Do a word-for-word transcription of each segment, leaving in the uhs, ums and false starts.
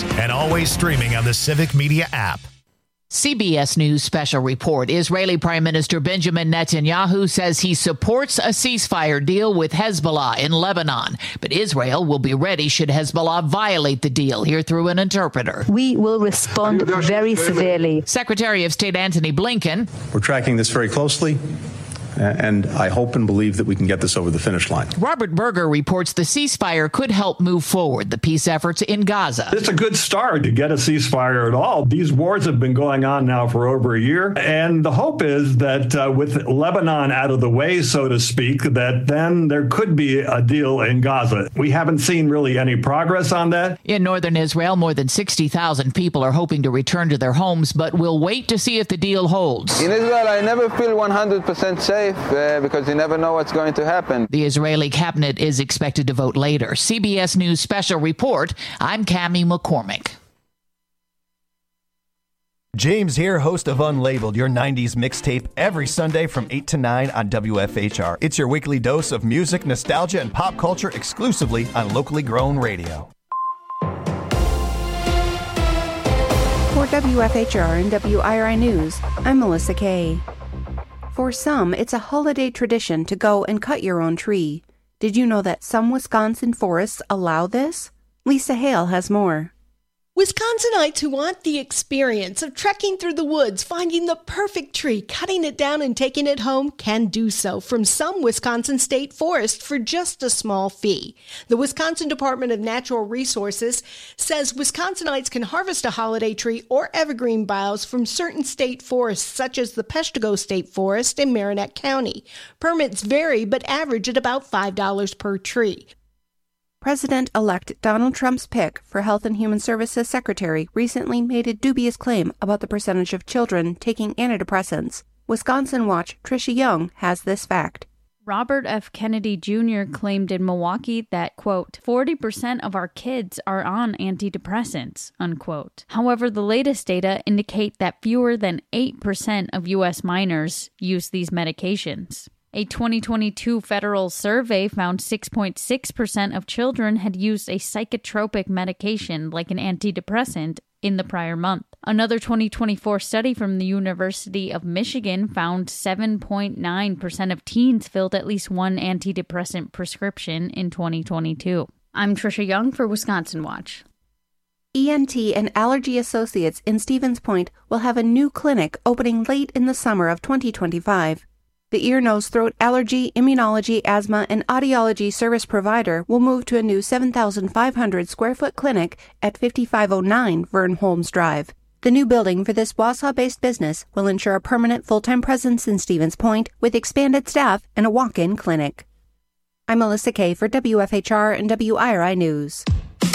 and always streaming on the Civic Media app. C B S News special report. Israeli Prime Minister Benjamin Netanyahu says he supports a ceasefire deal with Hezbollah in Lebanon, but Israel will be ready should Hezbollah violate the deal. Here through an interpreter. We will respond very severely. Secretary of State Antony Blinken. We're tracking this very closely, and I hope and believe that we can get this over the finish line. Robert Berger reports the ceasefire could help move forward the peace efforts in Gaza. It's a good start to get a ceasefire at all. These wars have been going on now for over a year, and the hope is that uh, with Lebanon out of the way, so to speak, that then there could be a deal in Gaza. We haven't seen really any progress on that. In northern Israel, more than sixty thousand people are hoping to return to their homes, but will wait to see if the deal holds. In Israel, I never feel one hundred percent safe. Uh, because you never know what's going to happen. The Israeli cabinet is expected to vote later. C B S News special report. I'm Cammie McCormick. James here, host of Unlabeled, your nineties mixtape, every Sunday from eight to nine on W F H R. It's your weekly dose of music, nostalgia, and pop culture exclusively on locally grown radio. For W F H R and W I R I News, I'm Melissa Kay. For some, it's a holiday tradition to go and cut your own tree. Did you know that some Wisconsin forests allow this? Lisa Hale has more. Wisconsinites who want the experience of trekking through the woods, finding the perfect tree, cutting it down and taking it home can do so from some Wisconsin state forests for just a small fee. The Wisconsin Department of Natural Resources says Wisconsinites can harvest a holiday tree or evergreen boughs from certain state forests such as the Peshtigo State Forest in Marinette County. Permits vary but average at about five dollars per tree. President-elect Donald Trump's pick for Health and Human Services Secretary recently made a dubious claim about the percentage of children taking antidepressants. Wisconsin Watch Tricia Young has this fact. Robert F. Kennedy Junior claimed in Milwaukee that, quote, forty percent of our kids are on antidepressants, unquote. However, the latest data indicate that fewer than eight percent of U S minors use these medications. A twenty twenty-two federal survey found six point six percent of children had used a psychotropic medication like an antidepressant in the prior month. Another twenty twenty-four study from the University of Michigan found seven point nine percent of teens filled at least one antidepressant prescription in twenty twenty-two. I'm Tricia Young for Wisconsin Watch. E N T and Allergy Associates in Stevens Point will have a new clinic opening late in the summer of twenty twenty-five. The ear, nose, throat, allergy, immunology, asthma, and audiology service provider will move to a new seven thousand five hundred square foot clinic at fifty-five oh nine Vern Holmes Drive. The new building for this Wausau-based business will ensure a permanent full-time presence in Stevens Point with expanded staff and a walk-in clinic. I'm Melissa Kay for W F H R and W I R I News.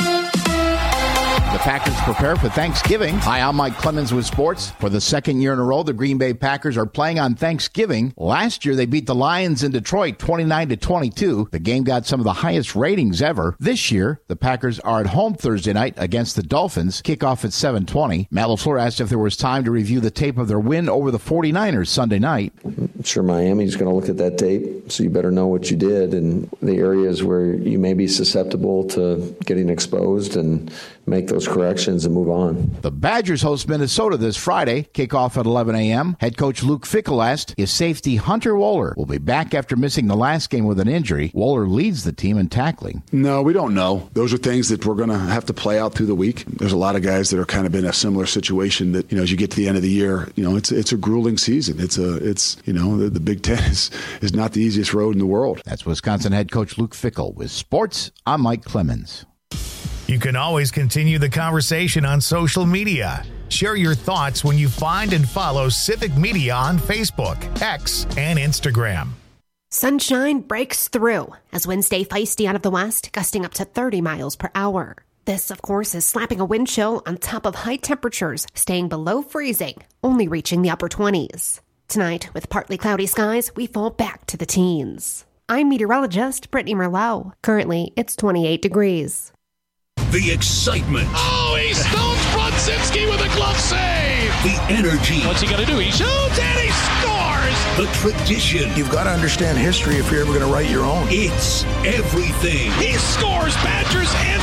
The Packers prepare for Thanksgiving. Hi, I'm Mike Clemens with sports. For the second year in a row, the Green Bay Packers are playing on Thanksgiving. Last year, they beat the Lions in Detroit twenty-nine to twenty-two. The game got some of the highest ratings ever. This year, the Packers are at home Thursday night against the Dolphins. Kickoff at seven twenty. Matt LaFleur asked if there was time to review the tape of their win over the forty-niners Sunday night. I'm sure Miami's going to look at that tape, so you better know what you did and the areas where you may be susceptible to getting exposed and make those corrections and move on. The Badgers host Minnesota this Friday. Kickoff at eleven a.m. Head coach Luke Fickell asked if safety Hunter Wohler will be back after missing the last game with an injury. Wohler leads the team in tackling. No, we don't know. Those are things that we're going to have to play out through the week. There's a lot of guys that are kind of in a similar situation that, you know, as you get to the end of the year, you know, it's it's a grueling season. It's a, it's, you know, the, the Big Ten is, is not the easiest road in the world. That's Wisconsin head coach Luke Fickell. With sports, I'm Mike Clemens. You can always continue the conversation on social media. Share your thoughts when you find and follow Civic Media on Facebook, X, and Instagram. Sunshine breaks through as winds stay feisty out of the west, gusting up to thirty miles per hour. This, of course, is slapping a wind chill on top of high temperatures staying below freezing, only reaching the upper twenties. Tonight, with partly cloudy skies, we fall back to the teens. I'm meteorologist Brittany Merlot. Currently, it's twenty-eight degrees. The excitement. Oh, he stones Brodzinski with a glove save. The energy. What's he going to do? He shoots and he scores. The tradition. You've got to understand history if you're ever going to write your own. It's everything. He scores. Badgers answer right.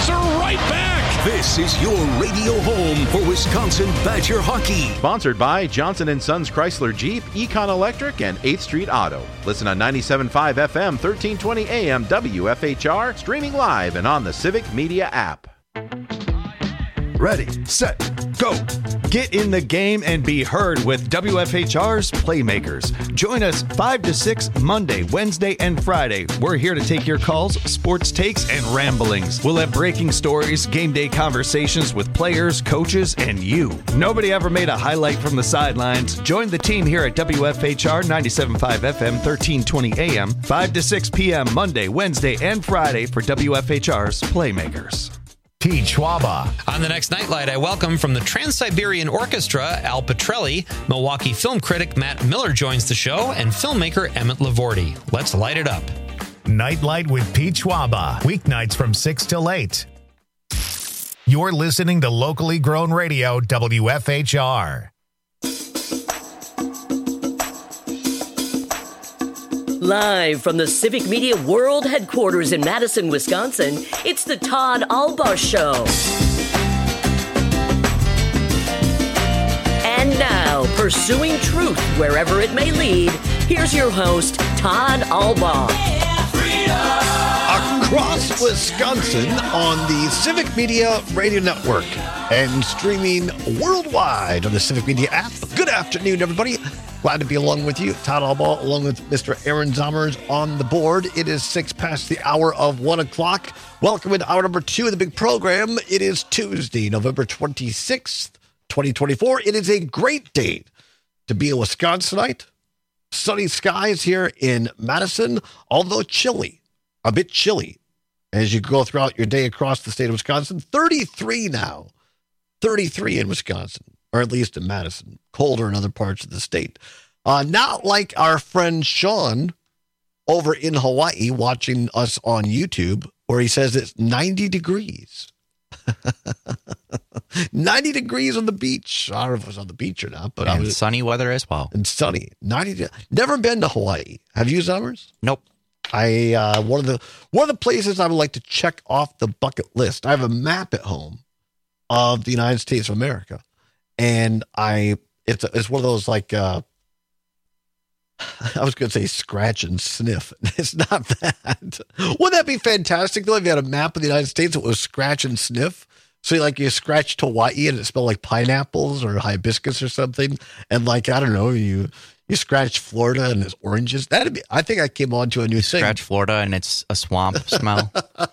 right back. This is your radio home for Wisconsin Badger hockey. Sponsored by Johnson and Sons Chrysler Jeep, Econ Electric, and eighth Street Auto. Listen on ninety-seven point five F M, thirteen twenty A M W F H R, streaming live and on the Civic Media app. Ready, set, go. Get in the game and be heard with W F H R's Playmakers. Join us five to six Monday, Wednesday, and Friday. We're here to take your calls, sports takes, and ramblings. We'll have breaking stories, game day conversations with players, coaches, and you. Nobody ever made a highlight from the sidelines. Join the team here at W F H R ninety-seven point five F M, thirteen twenty A M, five to six P M Monday, Wednesday, and Friday for W F H R's Playmakers. Pete Schwaba. On the next Nightlight, I welcome from the Trans-Siberian Orchestra, Al Petrelli. Milwaukee film critic Matt Miller joins the show, and filmmaker Emmett Lavorti. Let's light it up. Nightlight with Pete Schwaba. Weeknights from six till eight. You're listening to locally grown radio, W F H R. Live from the Civic Media World Headquarters in Madison, Wisconsin, it's the Todd Albaugh Show. And now, pursuing truth wherever it may lead, here's your host, Todd Albaugh. Across Wisconsin on the Civic Media Radio Network and streaming worldwide on the Civic Media app. Good afternoon, everybody. Glad to be along with you. Todd Albaugh along with Mister Aaron Zommers on the board. It is six past the hour of one o'clock. Welcome into hour number two of the big program. It is Tuesday, November twenty-sixth, twenty twenty-four. It is a great day to be a Wisconsinite. Sunny skies here in Madison, although chilly, a bit chilly as you go throughout your day across the state of Wisconsin. thirty-three now, thirty-three in Wisconsin. Or at least in Madison, colder in other parts of the state. Uh, not like our friend Sean over in Hawaii watching us on YouTube, where he says it's ninety degrees. ninety degrees on the beach. I don't know if it was on the beach or not, but and I was, sunny weather as well. And sunny. ninety. Never been to Hawaii. Have you, Summers? Nope. I uh, one of the one of the places I would like to check off the bucket list. I have a map at home of the United States of America. And I, it's a, it's one of those like, uh, I was going to say scratch and sniff. It's not that. Wouldn't that be fantastic though if you had a map of the United States that was scratch and sniff? So you, like you scratched Hawaii and it smelled like pineapples or hibiscus or something. And like, I don't know, you, you scratch Florida and it's oranges. That'd be, I think I came on to a new thing. Scratch Florida and it's a swamp smell.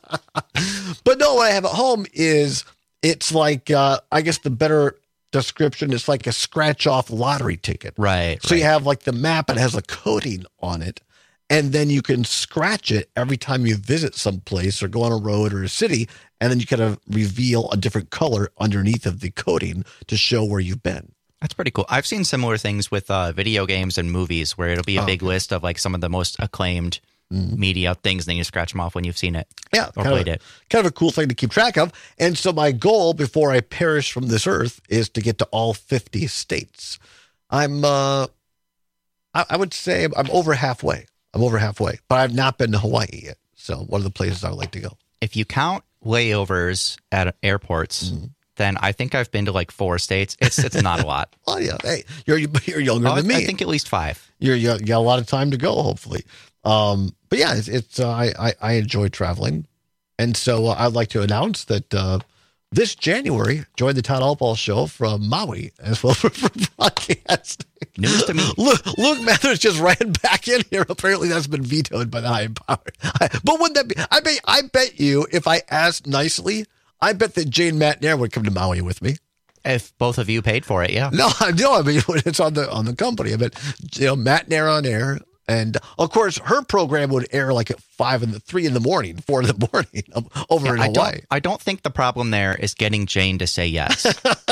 But no, what I have at home is it's like, uh, I guess the better description is like a scratch off lottery ticket. Right. So right. you have like the map, it has a coating on it, and then you can scratch it every time you visit some place or go on a road or a city, and then you kind of reveal a different color underneath of the coating to show where you've been. That's pretty cool. I've seen similar things with uh, video games and movies where it'll be a oh, big okay. list of like some of the most acclaimed mm. media things, and then you scratch them off when you've seen it. Yeah, or played of, it. Kind of a cool thing to keep track of. And so my goal before I perish from this earth is to get to all fifty states. I'm, uh, I, I would say I'm over halfway. I'm over halfway, but I've not been to Hawaii yet. So one of the places I would like to go. If you count layovers at airports, mm. then I think I've been to like four states. It's it's not a lot. Well, yeah. Hey, you're you're younger oh, than me. I think at least five. You're you got a lot of time to go, hopefully. Um, but yeah, it's, it's uh, I, I I enjoy traveling, and so uh, I'd like to announce that uh, this January join the Todd Albaugh Show from Maui as well for, for broadcasting. News to me. Luke, Luke Mathers just ran back in here. Apparently, that's been vetoed by the high power. But wouldn't that be? I bet I bet you if I asked nicely, I bet that Jane Matnair would come to Maui with me. If both of you paid for it, yeah. No, no. I mean, it's on the on the company. I bet you know Matnair on air. And of course, her program would air like at five and the three in the morning, four in the morning over yeah, in I Hawaii. Don't, I don't think the problem there is getting Jane to say yes.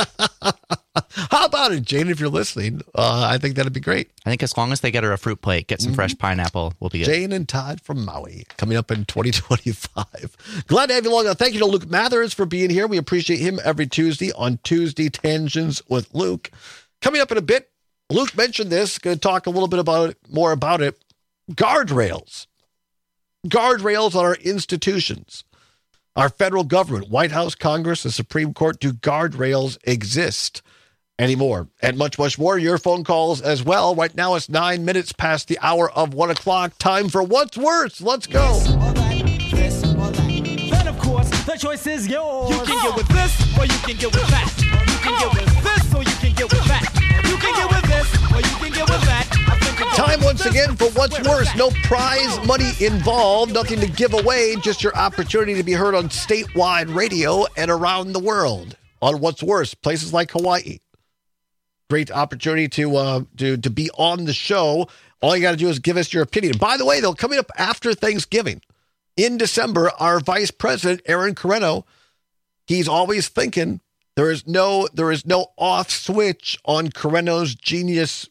How about it, Jane? If you're listening, uh, I think that'd be great. I think as long as they get her a fruit plate, get some mm-hmm. fresh pineapple, we'll be good. Jane and Todd from Maui coming up in twenty twenty-five. Glad to have you along. Thank you to Luke Mathers for being here. We appreciate him every Tuesday on Tuesday Tangents with Luke. Coming up in a bit. Luke mentioned this, going to talk a little bit about it, more about it. Guardrails. Guardrails on our institutions. Our federal government, White House, Congress, the Supreme Court, do guardrails exist anymore? And much, much more. Your phone calls as well. Right now it's nine minutes past the hour of one o'clock. Time for What's Worse. Let's go. This or that, this or that. Then, of course, the choice is yours. You can get with this or you can get with that. You can get with this or you can get with that. You can get with this or you can get with that. Time once again for What's Worse. No prize money involved, nothing to give away, just your opportunity to be heard on statewide radio and around the world on What's Worse. Places like Hawaii. Great opportunity to uh, to to be on the show. All you got to do is give us your opinion. By the way, they'll coming up after Thanksgiving in December. Our Vice President Aaron Carreno, he's always thinking there is no there is no off switch on Carreno's genius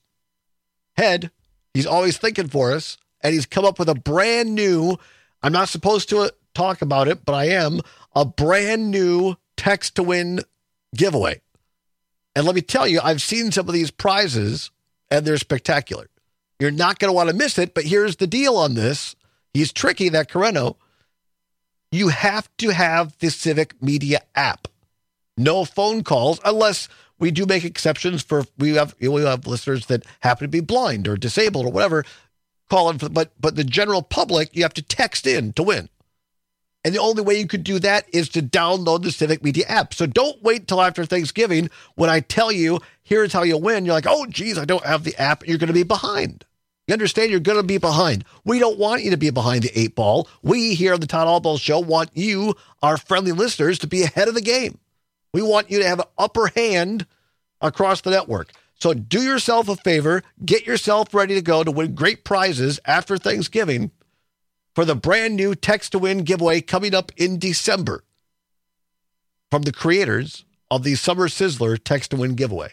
head. He's always thinking for us, and he's come up with a brand new. I'm not supposed to talk about it, but I am a brand new text to win giveaway. And let me tell you, I've seen some of these prizes, and they're spectacular. You're not going to want to miss it, but here's the deal on this. He's tricky, that Carreno. You have to have the Civic Media app. No phone calls, unless we do make exceptions for, we have we have listeners that happen to be blind or disabled or whatever. Call in, for, but, but the general public, you have to text in to win. And the only way you could do that is to download the Civic Media app. So don't wait till after Thanksgiving when I tell you, here's how you win. You're like, oh, geez, I don't have the app. You're going to be behind. You understand? You're going to be behind. We don't want you to be behind the eight ball. We here on the Todd Albaugh Show want you, our friendly listeners, to be ahead of the game. We want you to have an upper hand across the network. So do yourself a favor. Get yourself ready to go to win great prizes after Thanksgiving for the brand new Text to Win giveaway coming up in December from the creators of the Summer Sizzler Text to Win giveaway.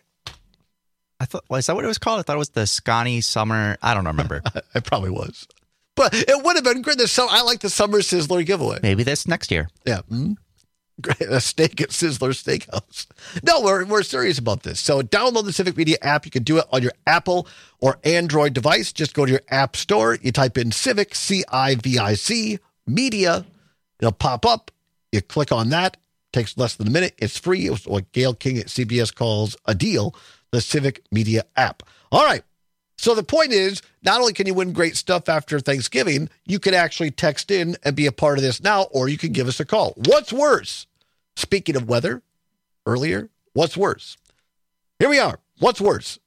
I thought, well, is that what it was called? I thought it was the Scotty Summer. I don't remember. It probably was. But it would have been great. The, I like the Summer Sizzler giveaway. Maybe this next year. Yeah. Mm-hmm. Great. A steak at Sizzler Steakhouse. No, we're, we're serious about this. So download the Civic Media app. You can do it on your Apple or Android device. Just go to your app store. You type in Civic, C I V I C, Media. It'll pop up. You click on that. Takes less than a minute. It's free. It's what Gail King at C B S calls a deal, the Civic Media app. All right. So the point is, not only can you win great stuff after Thanksgiving, you can actually text in and be a part of this now, or you can give us a call. What's worse? Speaking of weather earlier, what's worse? Here we are. What's worse?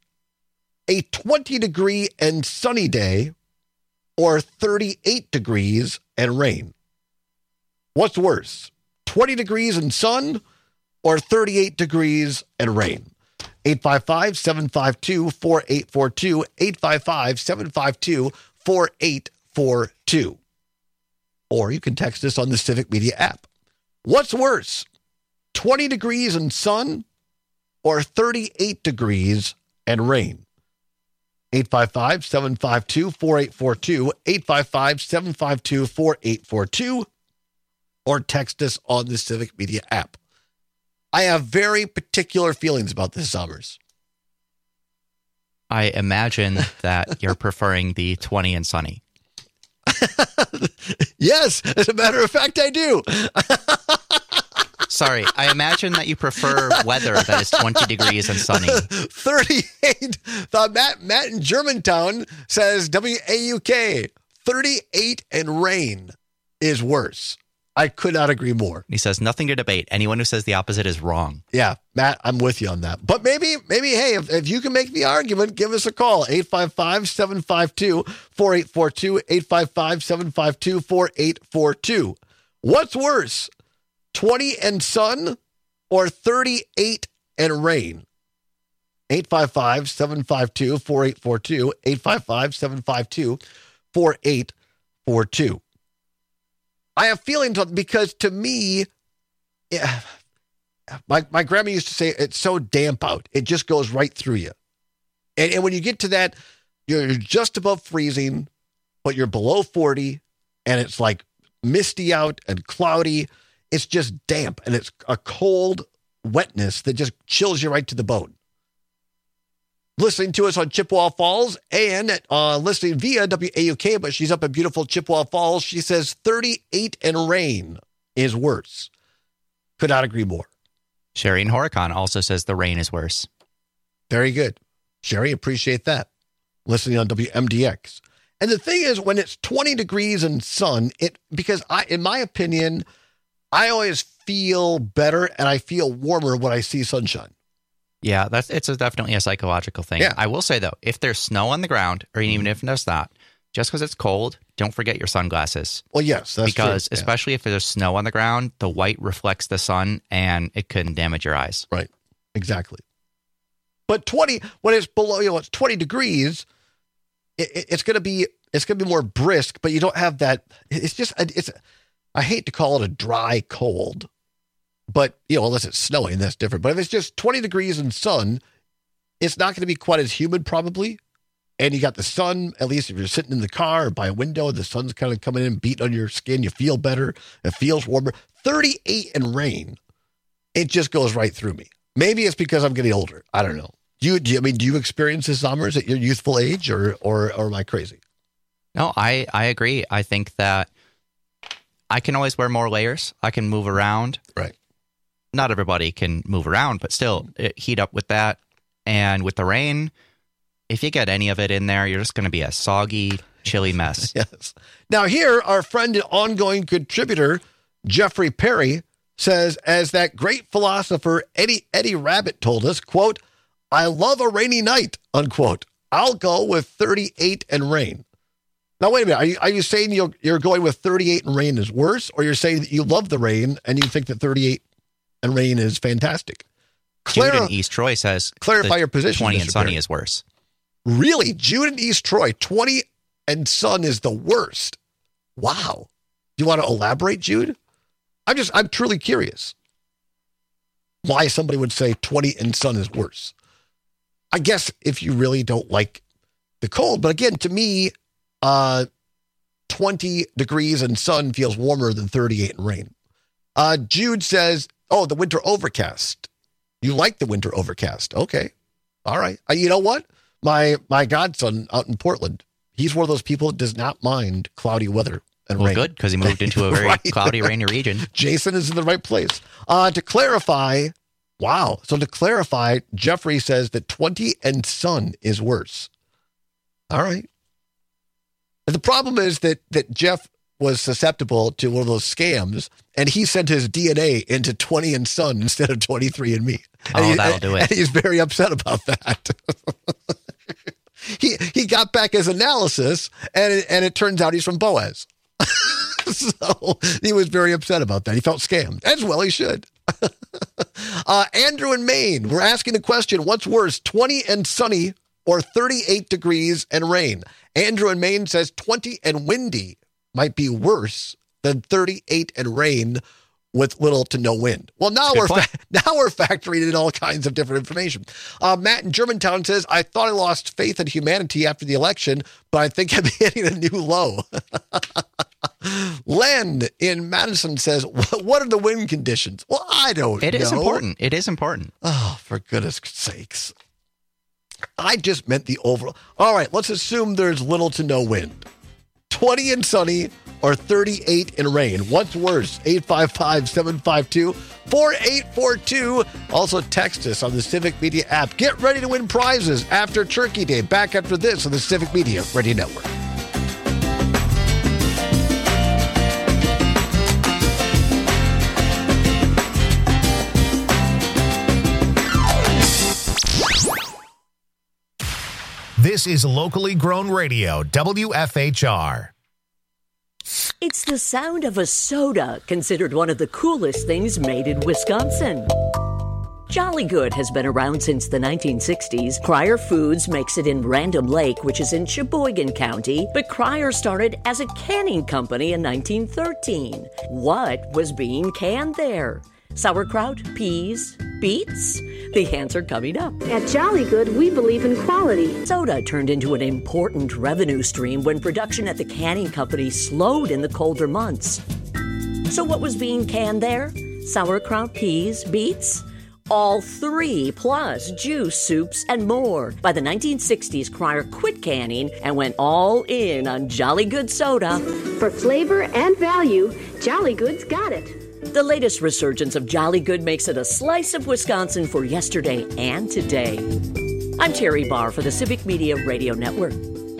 A twenty degree and sunny day or thirty-eight degrees and rain? What's worse? twenty degrees and sun or thirty-eight degrees and rain? eight five five, seven five two, four eight four two, eight five five, seven five two, four eight four two. Or you can text us on the Civic Media app. What's worse, twenty degrees and sun or thirty-eight degrees and rain? eight five five, seven five two, four eight four two, eight five five, seven five two, four eight four two, or text us on the Civic Media app. I have very particular feelings about this, Summers. I imagine that you're preferring the twenty and sunny. Yes, as a matter of fact, I do. Sorry, I imagine that you prefer weather that is twenty degrees and sunny. thirty-eight. The Matt, Matt in Germantown says W A U K, thirty-eight and rain is worse. I could not agree more. He says nothing to debate. Anyone who says the opposite is wrong. Yeah, Matt, I'm with you on that. But maybe, maybe, hey, if, if you can make the argument, give us a call. eight five five, seven five two, four eight four two, eight five five, seven five two, four eight four two. What's worse, twenty and sun or thirty-eight and rain? eight five five, seven five two, four eight four two, eight five five, seven five two, four eight four two. I have feelings because to me, yeah, my, my grandma used to say, it's so damp out. It just goes right through you. And, and when you get to that, you're just above freezing, but you're below forty, and it's like misty out and cloudy. It's just damp, and it's a cold wetness that just chills you right to the bone. Listening to us on Chippewa Falls and uh, listening via W A U K, but she's up in beautiful Chippewa Falls. She says thirty-eight and rain is worse. Could not agree more. Sherry and Horicon also says the rain is worse. Very good. Sherry, appreciate that. Listening on W M D X. And the thing is, when it's twenty degrees and sun, it because I, in my opinion, I always feel better and I feel warmer when I see sunshine. Yeah, that's it's a, definitely a psychological thing. Yeah. I will say, though, if there's snow on the ground, or even if there's not, just because it's cold, don't forget your sunglasses. Well, yes, that's because true. Yeah. especially if there's snow on the ground, the white reflects the sun and it can damage your eyes. Right, exactly. But twenty, when it's below, you know, it's twenty degrees, it, it, it's going to be it's going to be more brisk, but you don't have that. It's just it's. I hate to call it a dry cold, but you know, unless it's snowing, that's different. But if it's just twenty degrees and sun, it's not going to be quite as humid probably. And you got the sun, at least if you're sitting in the car or by a window, the sun's kind of coming in, beating on your skin. You feel better. It feels warmer. thirty-eight and rain, it just goes right through me. Maybe it's because I'm getting older. I don't know. Do you, do you, I mean, do you experience the summers at your youthful age, or, or, or am I crazy? No, I, I agree. I think that I can always wear more layers. I can move around. Right. Not everybody can move around, but still it, heat up with that. And with the rain, if you get any of it in there, you're just going to be a soggy, chilly mess. Yes. Now here, our friend and ongoing contributor, Jeffrey Perry, says, as that great philosopher Eddie Eddie Rabbit told us, quote, I love a rainy night, unquote. I'll go with thirty-eight and rain. Now, wait a minute. Are you, are you saying you're, you're going with thirty-eight and rain is worse, or you're saying that you love the rain and you think that thirty-eight and rain is fantastic? Jude in East Troy says clarify your position. twenty Mister and sunny Perry. is worse. Really? Jude in East Troy, twenty and sun is the worst. Wow. Do you want to elaborate, Jude? I'm just, I'm truly curious why somebody would say twenty and sun is worse. I guess if you really don't like the cold, but again, to me, uh, twenty degrees and sun feels warmer than thirty-eight and rain. Uh, Jude says, oh, the winter overcast. You like the winter overcast. Okay. All right. Uh, you know what? My, my godson out in Portland, he's one of those people that does not mind cloudy weather and Well, rain. good, because he moved into a very Right. cloudy, rainy region. Jason is in the right place. Uh, to clarify, wow. So to clarify, Jeffrey says that twenty and sun is worse. All right. And the problem is that that Jeff was susceptible to one of those scams, and he sent his D N A into twenty and sun instead of twenty-three and me. Oh, and he, that'll do it. And he's very upset about that. he he got back his analysis, and it, and it turns out he's from Boaz. So he was very upset about that. He felt scammed. As well he should. uh, Andrew in Maine, we're asking the question, what's worse, twenty and sunny or thirty-eight degrees and rain? Andrew in Maine says twenty and windy might be worse than thirty-eight and rain with little to no wind. Well, now we're fa- now we're factoring in all kinds of different information. Uh, Matt in Germantown says, I thought I lost faith in humanity after the election, but I think I'm hitting a new low. Len in Madison says, what are the wind conditions? Well, I don't It know. is important. It is important. Oh, for goodness sakes. I just meant the overall. All right, let's assume there's little to no wind. twenty and sunny or thirty-eight in rain. What's worse? eight five five, seven five two, four eight four two. Also text us on the Civic Media app. Get ready to win prizes after Turkey Day. Back after this on the Civic Media Radio Network. This is locally grown radio, W F H R. It's the sound of a soda, considered one of the coolest things made in Wisconsin. Jolly Good has been around since the nineteen sixties. Cryer Foods makes it in Random Lake, which is in Sheboygan County, but Cryer started as a canning company in nineteen thirteen. What was being canned there? Sauerkraut, peas, beets? The answer coming up. At Jolly Good, we believe in quality. Soda turned into an important revenue stream when production at the canning company slowed in the colder months. So what was being canned there? Sauerkraut, peas, beets? all three, plus juice, soups, and more. By the nineteen sixties, Cryer quit canning and went all in on Jolly Good soda. For flavor and value, Jolly Good's got it. The latest resurgence of Jolly Good makes it a slice of Wisconsin for yesterday and today. I'm Terry Barr for the Civic Media Radio Network.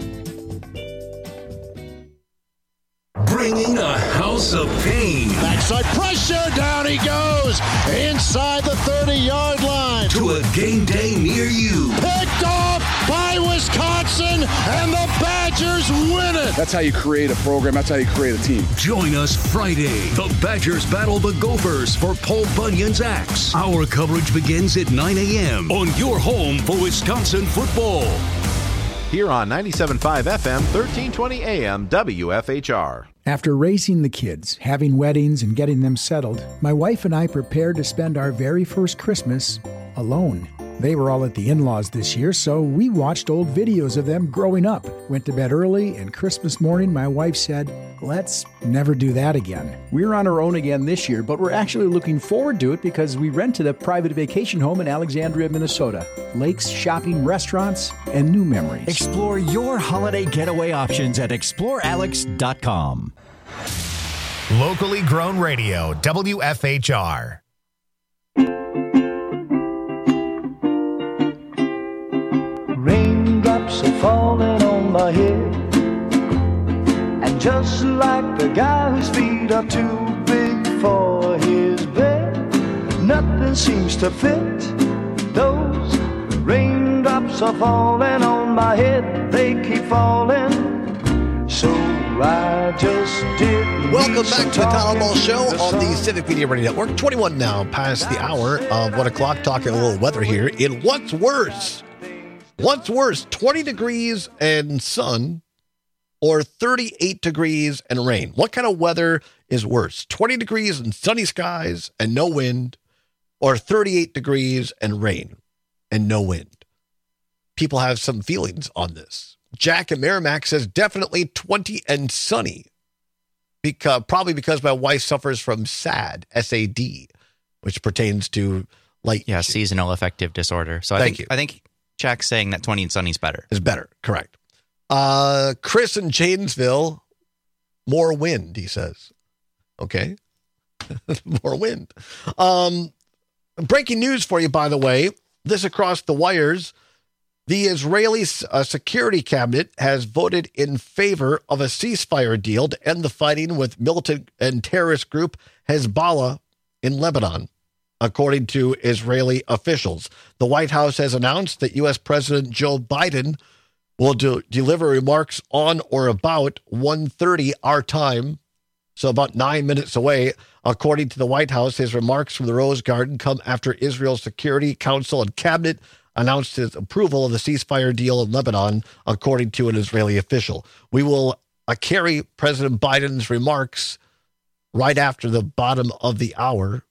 Bringing a house of pain. Backside pressure, down he goes, inside the thirty-yard line. To a game day near you. Picked off by Wisconsin, and the Badgers win it. That's how you create a program. That's how you create a team. Join us Friday. The Badgers battle the Gophers for Paul Bunyan's Axe. Our coverage begins at nine a.m. on your home for Wisconsin football. Here on ninety-seven point five F M, thirteen twenty A M, W F H R. After raising the kids, having weddings, and getting them settled, my wife and I prepared to spend our very first Christmas alone. They were all at the in-laws this year, so we watched old videos of them growing up, went to bed early, and Christmas morning my wife said, let's never do that again. We're on our own again this year, but we're actually looking forward to it because we rented a private vacation home in Alexandria, Minnesota. Lakes, shopping, restaurants, and new memories. Explore your holiday getaway options at explore alex dot com. Locally grown radio, W F H R. Raindrops are falling on my head, and just like the guy whose feet are too big for his bed, nothing seems to fit. Those raindrops are falling on my head, they keep falling, so I just did. Welcome back to the Kyle Ball Show on the Civic Media Radio Network. twenty-one now past the hour of one o'clock, talking a little weather here in What's Worse. What's worse, twenty degrees and sun or thirty-eight degrees and rain? What kind of weather is worse? twenty degrees and sunny skies and no wind, or thirty-eight degrees and rain and no wind? People have some feelings on this. Jack and Merrimack says definitely twenty and sunny, because probably because my wife suffers from S A D, S A D, which pertains to light. Yeah, seasonal affective disorder. So I Thank think you. I think Jack's saying that twenty and sunny is better. Is better, correct. Uh, Chris in Janesville, more wind, he says. Okay. More wind. Um, breaking news for you, by the way. This across the wires. The Israeli uh, Security Cabinet has voted in favor of a ceasefire deal to end the fighting with militant and terrorist group Hezbollah in Lebanon, according to Israeli officials. The White House has announced that U S President Joe Biden will do, deliver remarks on or about one thirty our time, so about nine minutes away. According to the White House, his remarks from the Rose Garden come after Israel's Security Council and Cabinet announced his approval of the ceasefire deal in Lebanon, according to an Israeli official. We will uh, carry President Biden's remarks right after the bottom of the hour,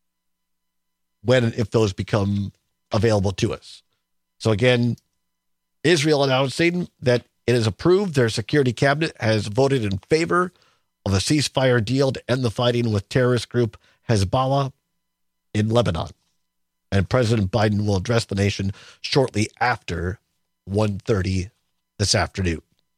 when and if those become available to us. So again, Israel announcing that it has approved. Their security cabinet has voted in favor of a ceasefire deal to end the fighting with terrorist group Hezbollah in Lebanon. And President Biden will address the nation shortly after one thirty this afternoon.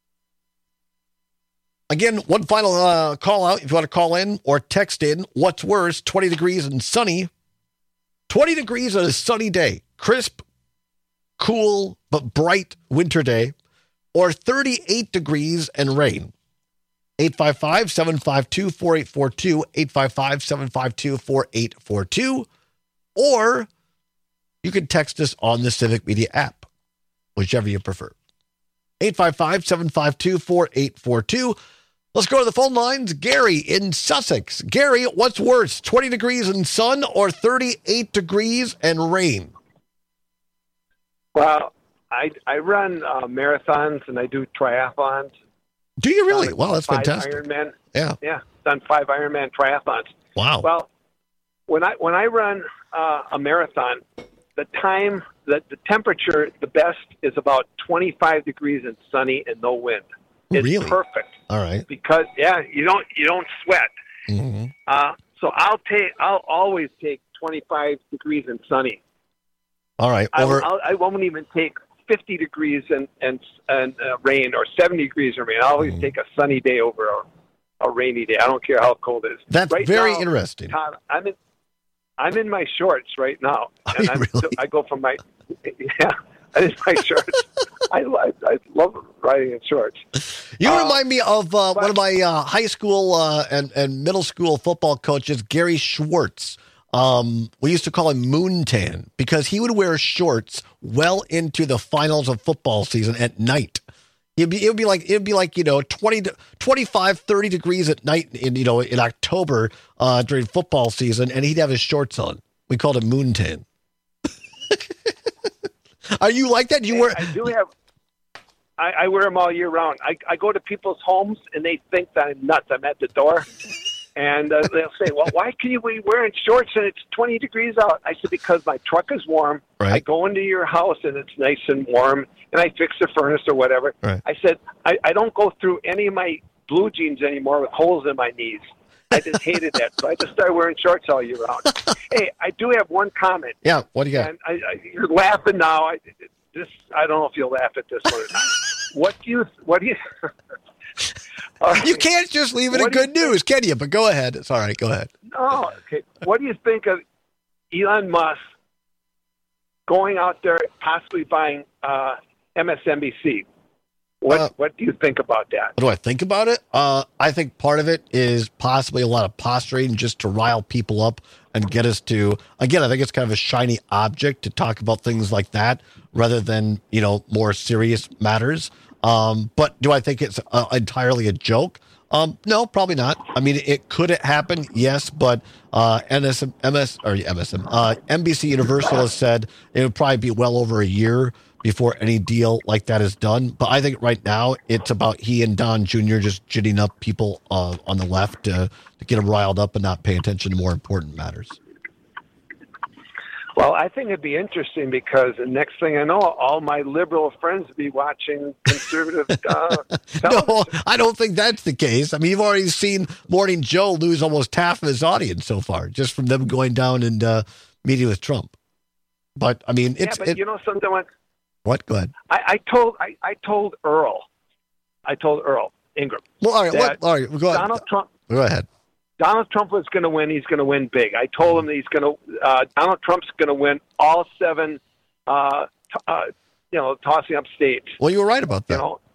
Again, one final uh, call out if you want to call in or text in. What's worse, twenty degrees and sunny. twenty degrees on a sunny day, crisp, cool, but bright winter day, or thirty-eight degrees and rain. eight five five, seven five two, four eight four two, eight five five, seven five two, four eight four two, or you can text us on the Civic Media app, whichever you prefer. eight five five, seven five two, four eight four two. Let's go to the phone lines. Gary in Sussex. Gary, what's worse, twenty degrees and sun or thirty-eight degrees and rain? Well, I I run uh, marathons and I do triathlons. Do you really? Uh, wow, that's five fantastic. Ironman. Yeah. Yeah, done five Ironman triathlons. Wow. Well, when I when I run uh, a marathon, the time, the, the temperature, the best is about twenty-five degrees and sunny and no wind. It's really? perfect. All right. Because yeah, you don't you don't sweat. Mm-hmm. Uh, so I'll take I'll always take twenty-five degrees and sunny. All right. Over. I, I'll, I won't even take fifty degrees and and, and uh, rain or seventy degrees and rain. I always mm. take a sunny day over a, a rainy day. I don't care how cold it is. That's right very now, interesting. Todd, I'm in I'm in my shorts right now, and I'm really? still, I go from my yeah. I'm in my shorts. I, I I love riding in shorts. You uh, remind me of uh, one of my uh, high school uh, and and middle school football coaches, Gary Schwartz. Um, we used to call him Moontan because he would wear shorts well into the finals of football season at night. It'd be, it would be like, it'd be like, you know, twenty to twenty-five, thirty degrees at night in, you know, in October, uh, during football season. And he'd have his shorts on. We called him Moontan. Are you like that? Do you wear, I do have, I, I wear them all year round. I, I go to people's homes and they think that I'm nuts. I'm at the door. And uh, they'll say, well, why can you be wearing shorts and it's twenty degrees out? I said, because my truck is warm. Right. I go into your house and it's nice and warm, and I fix the furnace or whatever. Right. I said, I, I don't go through any of my blue jeans anymore with holes in my knees. I just hated that. So I just started wearing shorts all year round. Hey, I do have one comment. Yeah, what do you got? And I, I, you're laughing now. I, this, I don't know if you'll laugh at this one or not. What do you, what do you... Right. You can't just leave it in good news, can you? But go ahead. It's all right. Go ahead. No. Okay. What do you think of Elon Musk going out there, possibly buying uh, M S N B C? What uh, What do you think about that? What do I think about it? Uh, I think part of it is possibly a lot of posturing just to rile people up and get us to, again, I think it's kind of a shiny object to talk about things like that rather than, you know, more serious matters. Um, but do I think it's uh, entirely a joke? Um, no, probably not. I mean, it could happen, yes, but uh, N S M, M S or M S M, uh, N B C Universal has said it would probably be well over a year before any deal like that is done. But I think right now it's about he and Don Junior just ginning up people uh, on the left to, to get them riled up and not pay attention to more important matters. Well, I think it'd be interesting because the next thing I know, all my liberal friends will be watching conservative uh, television. No, I don't think that's the case. I mean, you've already seen Morning Joe lose almost half of his audience so far, just from them going down and uh, meeting with Trump. But, I mean, it's... Yeah, but it, you know something? What? What? Go ahead. I, I told I, I told Earl. I told Earl Ingram. Well, all right. What, all right. Go ahead. Donald Trump... Go ahead. Donald Trump was going to win. He's going to win big. I told him that he's going to. Uh, Donald Trump's going to win all seven. Uh, t- uh, you know, tossing up states. Well, you were right about that. You know?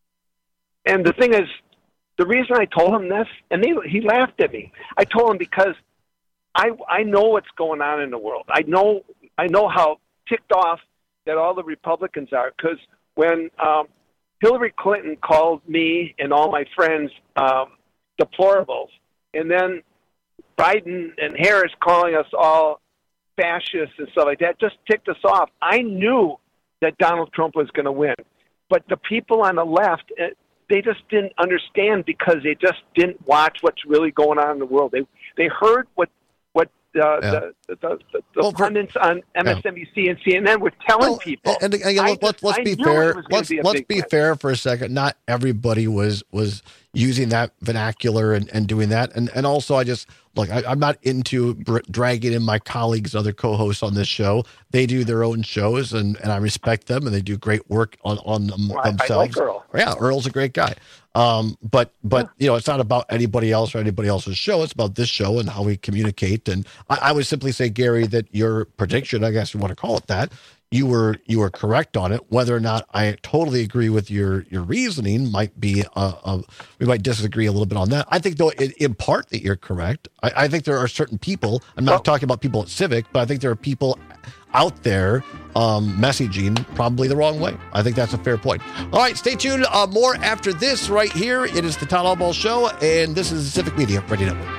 And the thing is, the reason I told him this, and they, he laughed at me. I told him because I I know what's going on in the world. I know I know how ticked off that all the Republicans are because when um, Hillary Clinton called me and all my friends um, deplorables. And then Biden and Harris calling us all fascists and stuff like that just ticked us off. I knew that Donald Trump was going to win. But the people on the left, they just didn't understand because they just didn't watch what's really going on in the world. They they heard what what uh, yeah. the the, the, the well, pundits on M S N B C yeah. and C N N were telling well, people. And, and, and let's, just, let's be fair. Let's be, let's be fair for a second. Not everybody was was using that vernacular and, and doing that. And and also, I just look. I, I'm not into br- dragging in my colleagues, other co-hosts on this show. They do their own shows, and, and I respect them, and they do great work on on them, well, themselves. I like Earl. Yeah, Earl's a great guy. Um, but but you know, it's not about anybody else or anybody else's show. It's about this show and how we communicate. And I, I would simply say, Gary, that your prediction, I guess you want to call it that, you were you were correct on it. Whether or not I totally agree with your your reasoning might be a, a we might disagree a little bit on that. I think though in, in part that you're correct. I, I think there are certain people. I'm not well, talking about people at Civic, but I think there are people out there um, messaging probably the wrong way. I think that's a fair point. All right, stay tuned. Uh, more after this right here. It is the Todd Albaugh Show, and this is the Civic Media Radio Network.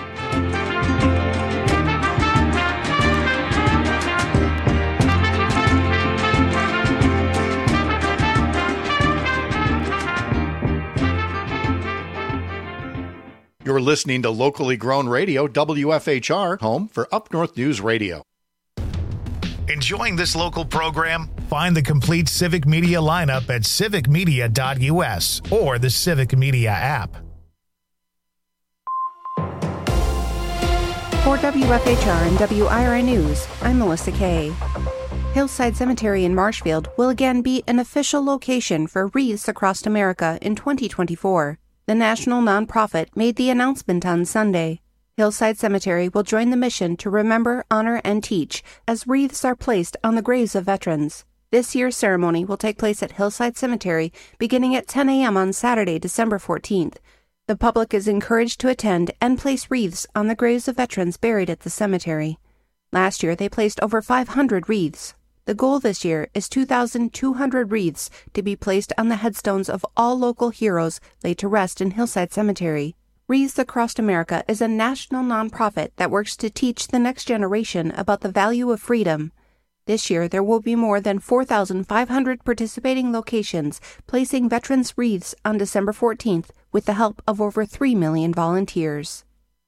You're listening to locally grown radio, W F H R, home for Up North News Radio. Enjoying this local program? Find the complete Civic Media lineup at civic media dot u s or the Civic Media app. For W F H R and W I R I News, I'm Melissa Kay. Hillside Cemetery in Marshfield will again be an official location for Wreaths Across America in twenty twenty-four. The national nonprofit made the announcement on Sunday. Hillside Cemetery will join the mission to remember, honor, and teach as wreaths are placed on the graves of veterans. This year's ceremony will take place at Hillside Cemetery beginning at ten a.m. on Saturday, December fourteenth. The public is encouraged to attend and place wreaths on the graves of veterans buried at the cemetery. Last year, they placed over five hundred wreaths. The goal this year is two thousand two hundred wreaths to be placed on the headstones of all local heroes laid to rest in Hillside Cemetery. Wreaths Across America is a national nonprofit that works to teach the next generation about the value of freedom. This year, there will be more than four thousand five hundred participating locations placing veterans' wreaths on December fourteenth with the help of over three million volunteers.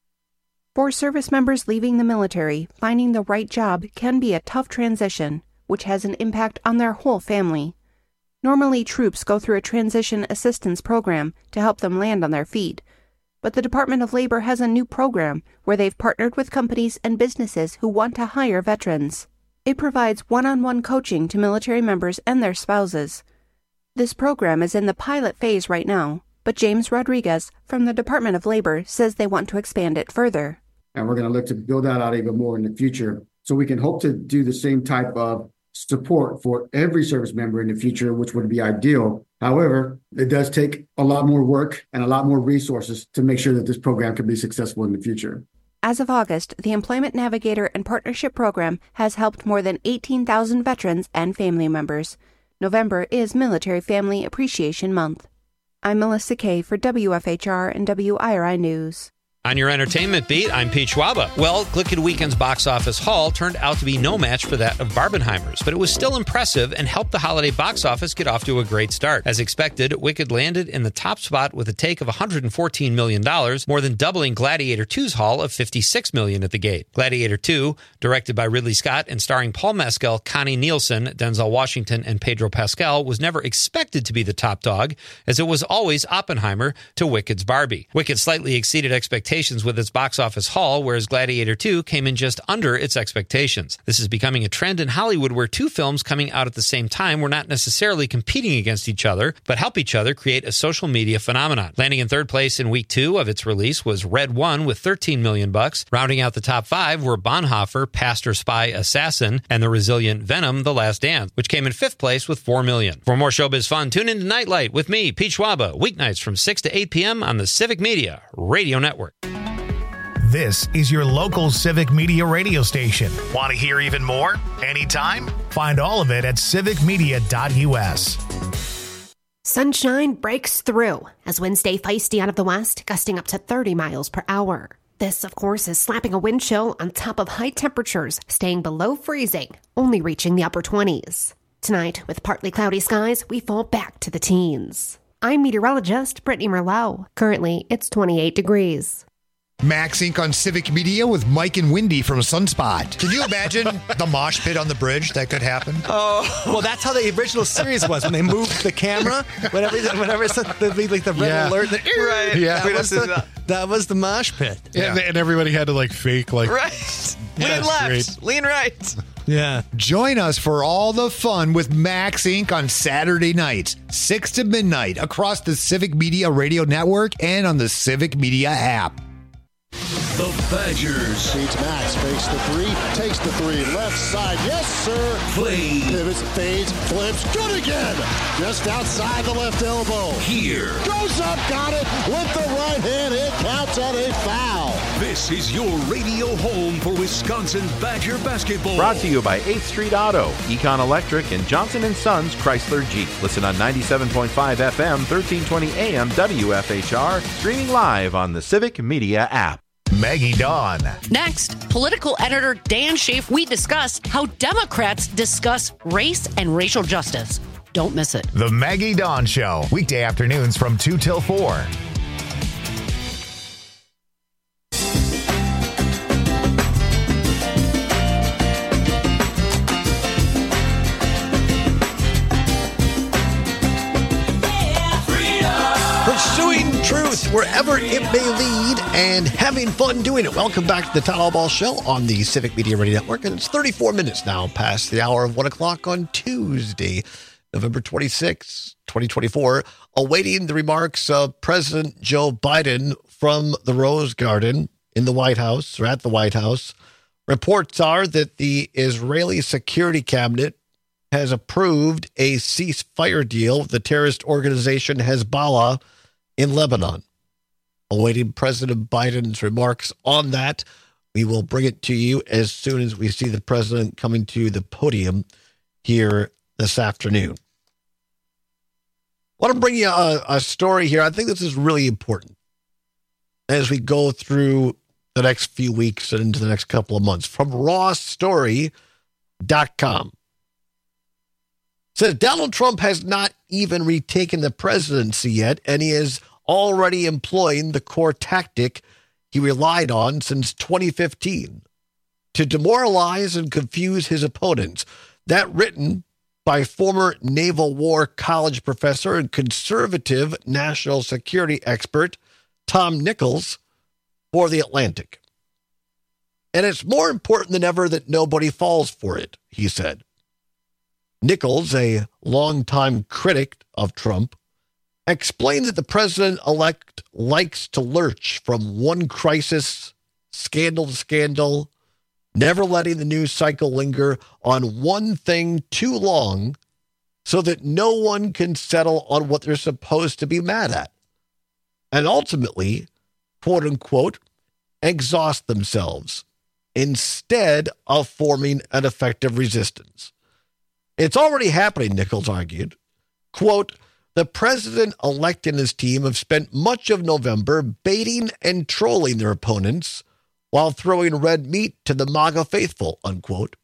For service members leaving the military, finding the right job can be a tough transition, which has an impact on their whole family. Normally, troops go through a transition assistance program to help them land on their feet. But the Department of Labor has a new program where they've partnered with companies and businesses who want to hire veterans. It provides one-on-one coaching to military members and their spouses. This program is in the pilot phase right now, but James Rodriguez from the Department of Labor says they want to expand it further. And we're going to look to build that out even more in the future. So we can hope to do the same type of support for every service member in the future, which would be ideal. However, it does take a lot more work and a lot more resources to make sure that this program can be successful in the future. As of August, the Employment Navigator and Partnership Program has helped more than eighteen thousand veterans and family members. November is Military Family Appreciation Month. I'm Melissa Kay for W F H R and W I R I News. On your entertainment beat, I'm Pete Schwaba. Well, Glicked Weekend's box office haul turned out to be no match for that of Barbenheimer's, but it was still impressive and helped the holiday box office get off to a great start. As expected, Wicked landed in the top spot with a take of one hundred fourteen million dollars, more than doubling Gladiator two's haul of fifty-six million dollars at the gate. Gladiator two, directed by Ridley Scott and starring Paul Mescal, Connie Nielsen, Denzel Washington, and Pedro Pascal, was never expected to be the top dog, as it was always Oppenheimer to Wicked's Barbie. Wicked slightly exceeded expectations with its box office haul, whereas Gladiator two came in just under its expectations. This is becoming a trend in Hollywood where two films coming out at the same time were not necessarily competing against each other, but help each other create a social media phenomenon. Landing in third place in week two of its release was Red One with thirteen million bucks. Rounding out the top five were Bonhoeffer, Pastor Spy Assassin, and the resilient Venom, The Last Dance, which came in fifth place with four million. For more showbiz fun, tune in to Nightlight with me, Pete Schwaba, weeknights from six to eight p.m. on the Civic Media Radio Network. This is your local Civic Media radio station. Want to hear even more? Anytime? Find all of it at civic media dot u s. Sunshine breaks through as winds stay feisty out of the west, gusting up to thirty miles per hour. This, of course, is slapping a wind chill on top of high temperatures, staying below freezing, only reaching the upper twenties. Tonight, with partly cloudy skies, we fall back to the teens. I'm meteorologist Brittany Merlot. Currently, it's twenty-eight degrees. Max Incorporated on Civic Media with Mike and Wendy from Sunspot. Can you imagine the mosh pit on the bridge that could happen? Oh, well, that's how the original series was when they moved the camera. Whenever, whenever it's the, the, like the red Yeah. alert, the, Right. Yeah. that, was the, that was the mosh pit. Yeah. And, and everybody had to like fake like Right. Yeah, Lean that's left, great. lean right. Yeah. Join us for all the fun with Max Incorporated on Saturday nights, six to midnight, across the Civic Media Radio Network and on the Civic Media app. The Badgers. Feeds Max, fakes the three, takes the three, left side, yes sir. Play. Pivots, fades, flips, good again. Just outside the left elbow. Here. Goes up, got it, with the right hand, it counts on a foul. This is your radio home for Wisconsin Badger basketball. Brought to you by eighth Street Auto, Econ Electric, and Johnson and Sons Chrysler Jeep. Listen on ninety-seven point five F M, thirteen twenty A M, W F H R, streaming live on the Civic Media app. Maggie Dawn. Next, political editor Dan Schaaf, we discuss how Democrats discuss race and racial justice. Don't miss it. The Maggie Dawn Show, weekday afternoons from two till four. Pursuing truth wherever it may lead and having fun doing it. Welcome back to the Todd Ball Show on the Civic Media Radio Network. And it's thirty-four minutes now past the hour of one o'clock on Tuesday, November twenty-sixth, twenty twenty-four, awaiting the remarks of President Joe Biden from the Rose Garden in the White House or at the White House. Reports are that the Israeli Security Cabinet has approved a ceasefire deal with the terrorist organization Hezbollah in Lebanon. Awaiting President Biden's remarks on that. We will bring it to you as soon as we see the president coming to the podium here this afternoon. I want to bring you a, a story here. I think this is really important as we go through the next few weeks and into the next couple of months. From raw story dot com. Says Donald Trump has not even retaken the presidency yet, and he is already employing the core tactic he relied on since twenty fifteen to demoralize and confuse his opponents. That written by former Naval War College professor and conservative national security expert Tom Nichols for The Atlantic. And it's more important than ever that nobody falls for it, he said. Nichols, a longtime critic of Trump, explained that the president-elect likes to lurch from one crisis, scandal to scandal, never letting the news cycle linger on one thing too long so that no one can settle on what they're supposed to be mad at. And ultimately, quote-unquote, exhaust themselves instead of forming an effective resistance. It's already happening, Nichols argued. Quote, the president-elect and his team have spent much of November baiting and trolling their opponents while throwing red meat to the MAGA faithful, unquote.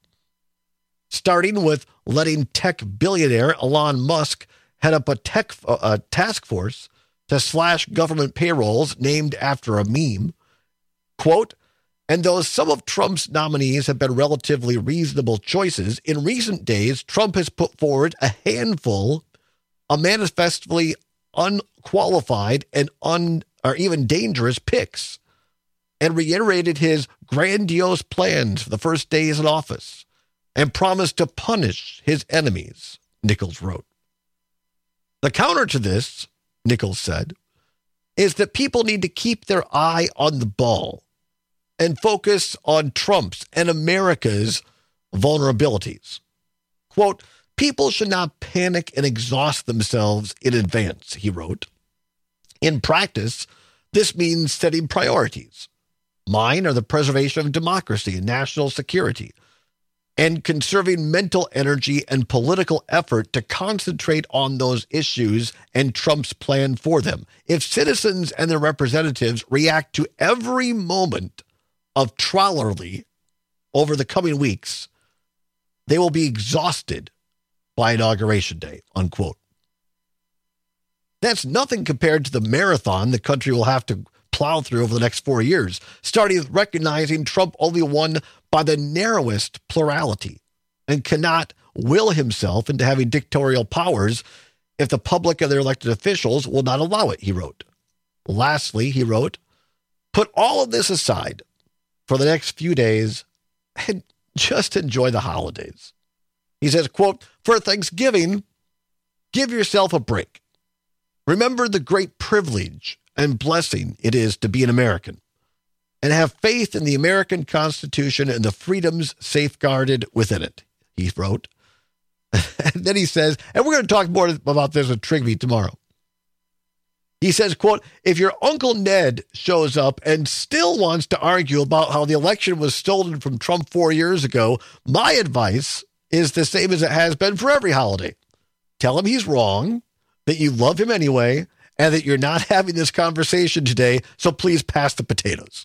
Starting with letting tech billionaire Elon Musk head up a tech uh, task force to slash government payrolls named after a meme. Quote, and though some of Trump's nominees have been relatively reasonable choices, in recent days, Trump has put forward a handful of manifestly unqualified and un, or even dangerous picks, and reiterated his grandiose plans for the first days in office, and promised to punish his enemies, Nichols wrote. The counter to this, Nichols said, is that people need to keep their eye on the ball and focus on Trump's and America's vulnerabilities. Quote, people should not panic and exhaust themselves in advance, he wrote. In practice, this means setting priorities. Mine are the preservation of democracy and national security, and conserving mental energy and political effort to concentrate on those issues and Trump's plan for them. If citizens and their representatives react to every moment of trollerly over the coming weeks, they will be exhausted by Inauguration Day, unquote. That's nothing compared to the marathon the country will have to plow through over the next four years, starting with recognizing Trump only won by the narrowest plurality and cannot will himself into having dictatorial powers if the public and their elected officials will not allow it, he wrote. Lastly, he wrote, put all of this aside for the next few days and just enjoy the holidays. He says, quote, for Thanksgiving, give yourself a break. Remember the great privilege and blessing it is to be an American, and have faith in the American Constitution and the freedoms safeguarded within it, he wrote. And then he says, and we're going to talk more about this with Trigby tomorrow. He says, quote, if your Uncle Ned shows up and still wants to argue about how the election was stolen from Trump four years ago, my advice is the same as it has been for every holiday. Tell him he's wrong, that you love him anyway, and that you're not having this conversation today, so please pass the potatoes.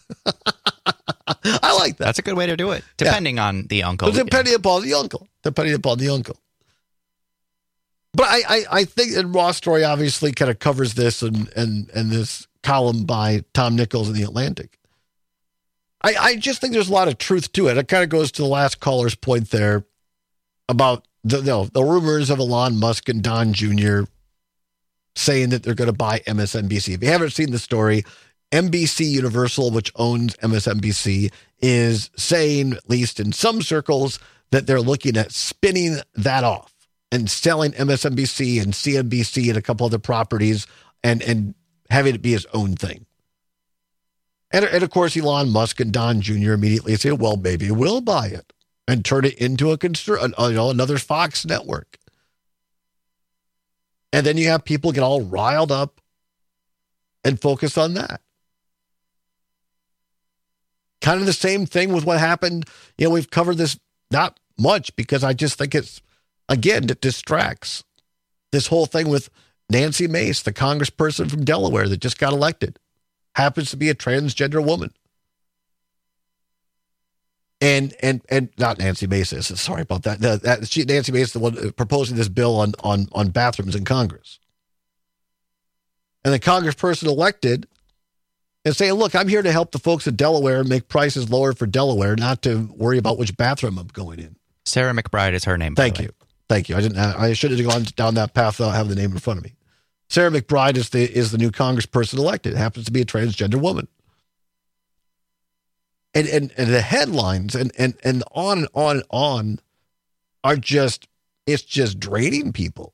I like that. That's a good way to do it, depending yeah. on the uncle. Depending yeah. upon the uncle. Depending upon the uncle. But I, I, I think that Raw Story obviously kind of covers this and, and, and this column by Tom Nichols in The Atlantic. I, I just think there's a lot of truth to it. It kind of goes to the last caller's point there about the, you know, the rumors of Elon Musk and Don Junior saying that they're going to buy M S N B C. If you haven't seen the story, N B C Universal, which owns M S N B C, is saying, at least in some circles, that they're looking at spinning that off and selling M S N B C and C N B C and a couple other properties and, and having it be his own thing. And, and of course, Elon Musk and Don Junior immediately say, well, maybe we'll buy it and turn it into a constru- you know, another Fox network. And then you have people get all riled up and focus on that. Kind of the same thing with what happened. You know, we've covered this not much because I just think it's, again, it distracts. This whole thing with Nancy Mace, the congressperson from Delaware that just got elected, happens to be a transgender woman. And and and not Nancy Mace, sorry about that. that, that she, Nancy Mace, the one proposing this bill on, on, on bathrooms in Congress. And the congressperson elected and saying, look, I'm here to help the folks in Delaware make prices lower for Delaware, not to worry about which bathroom I'm going in. Sarah McBride is her name. Thank you. Thank you. I didn't. I should have gone down that path without having the name in front of me. Sarah McBride is the is the new congressperson elected. It happens to be a transgender woman. And and, and the headlines and, and, and on and on and on are just, it's just draining people.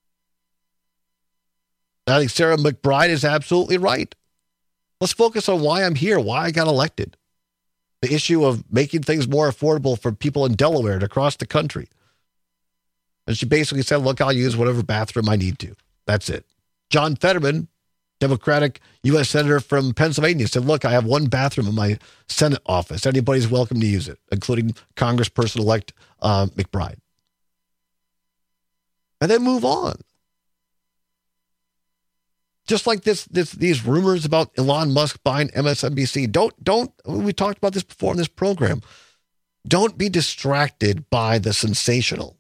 I think Sarah McBride is absolutely right. Let's focus on why I'm here, why I got elected. The issue of making things more affordable for people in Delaware and across the country. And she basically said, look, I'll use whatever bathroom I need to. That's it. John Fetterman, Democratic U S Senator from Pennsylvania, said, look, I have one bathroom in my Senate office. Anybody's welcome to use it, including Congressperson-elect uh, McBride. And then move on. Just like this, this, these rumors about Elon Musk buying M S N B C. Don't, don't, we talked about this before in this program. Don't be distracted by the sensational.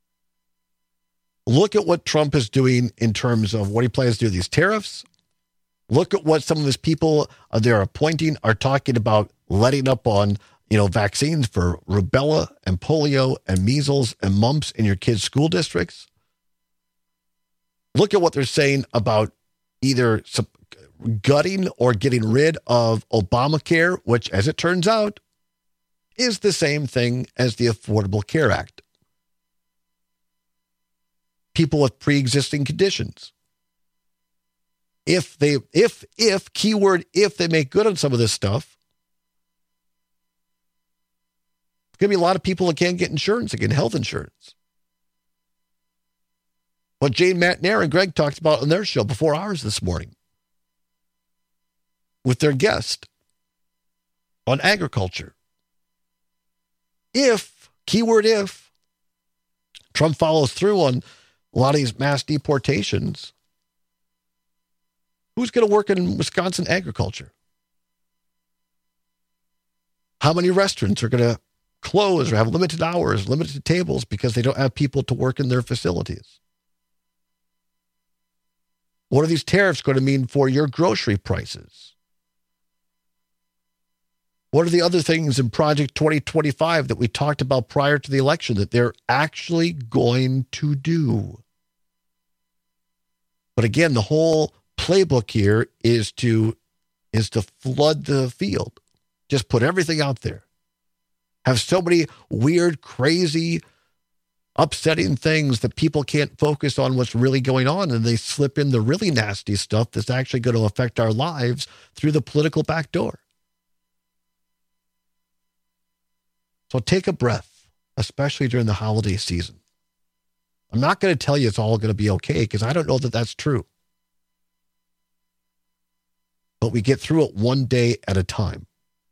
Look at what Trump is doing in terms of what he plans to do with these tariffs. Look at what some of his people uh, they're appointing are talking about letting up on, you know, vaccines for rubella and polio and measles and mumps in your kids' school districts. Look at what they're saying about either gutting or getting rid of Obamacare, which, as it turns out, is the same thing as the Affordable Care Act. People with pre-existing conditions. If they, if, if, keyword, if they make good on some of this stuff, there's going to be a lot of people that can't get insurance again, health insurance. What Jane McNair and Greg talked about on their show before ours this morning with their guest on agriculture. If, keyword if, Trump follows through on a lot of these mass deportations, who's going to work in Wisconsin agriculture? How many restaurants are going to close or have limited hours, limited tables because they don't have people to work in their facilities? What are these tariffs going to mean for your grocery prices? What are the other things in Project twenty twenty-five that we talked about prior to the election that they're actually going to do? But again, the whole playbook here is to is to flood the field. Just put everything out there. Have so many weird, crazy, upsetting things that people can't focus on what's really going on, and they slip in the really nasty stuff that's actually going to affect our lives through the political back door. So take a breath, especially during the holiday season. I'm not going to tell you it's all going to be okay because I don't know that that's true. But we get through it one day at a time.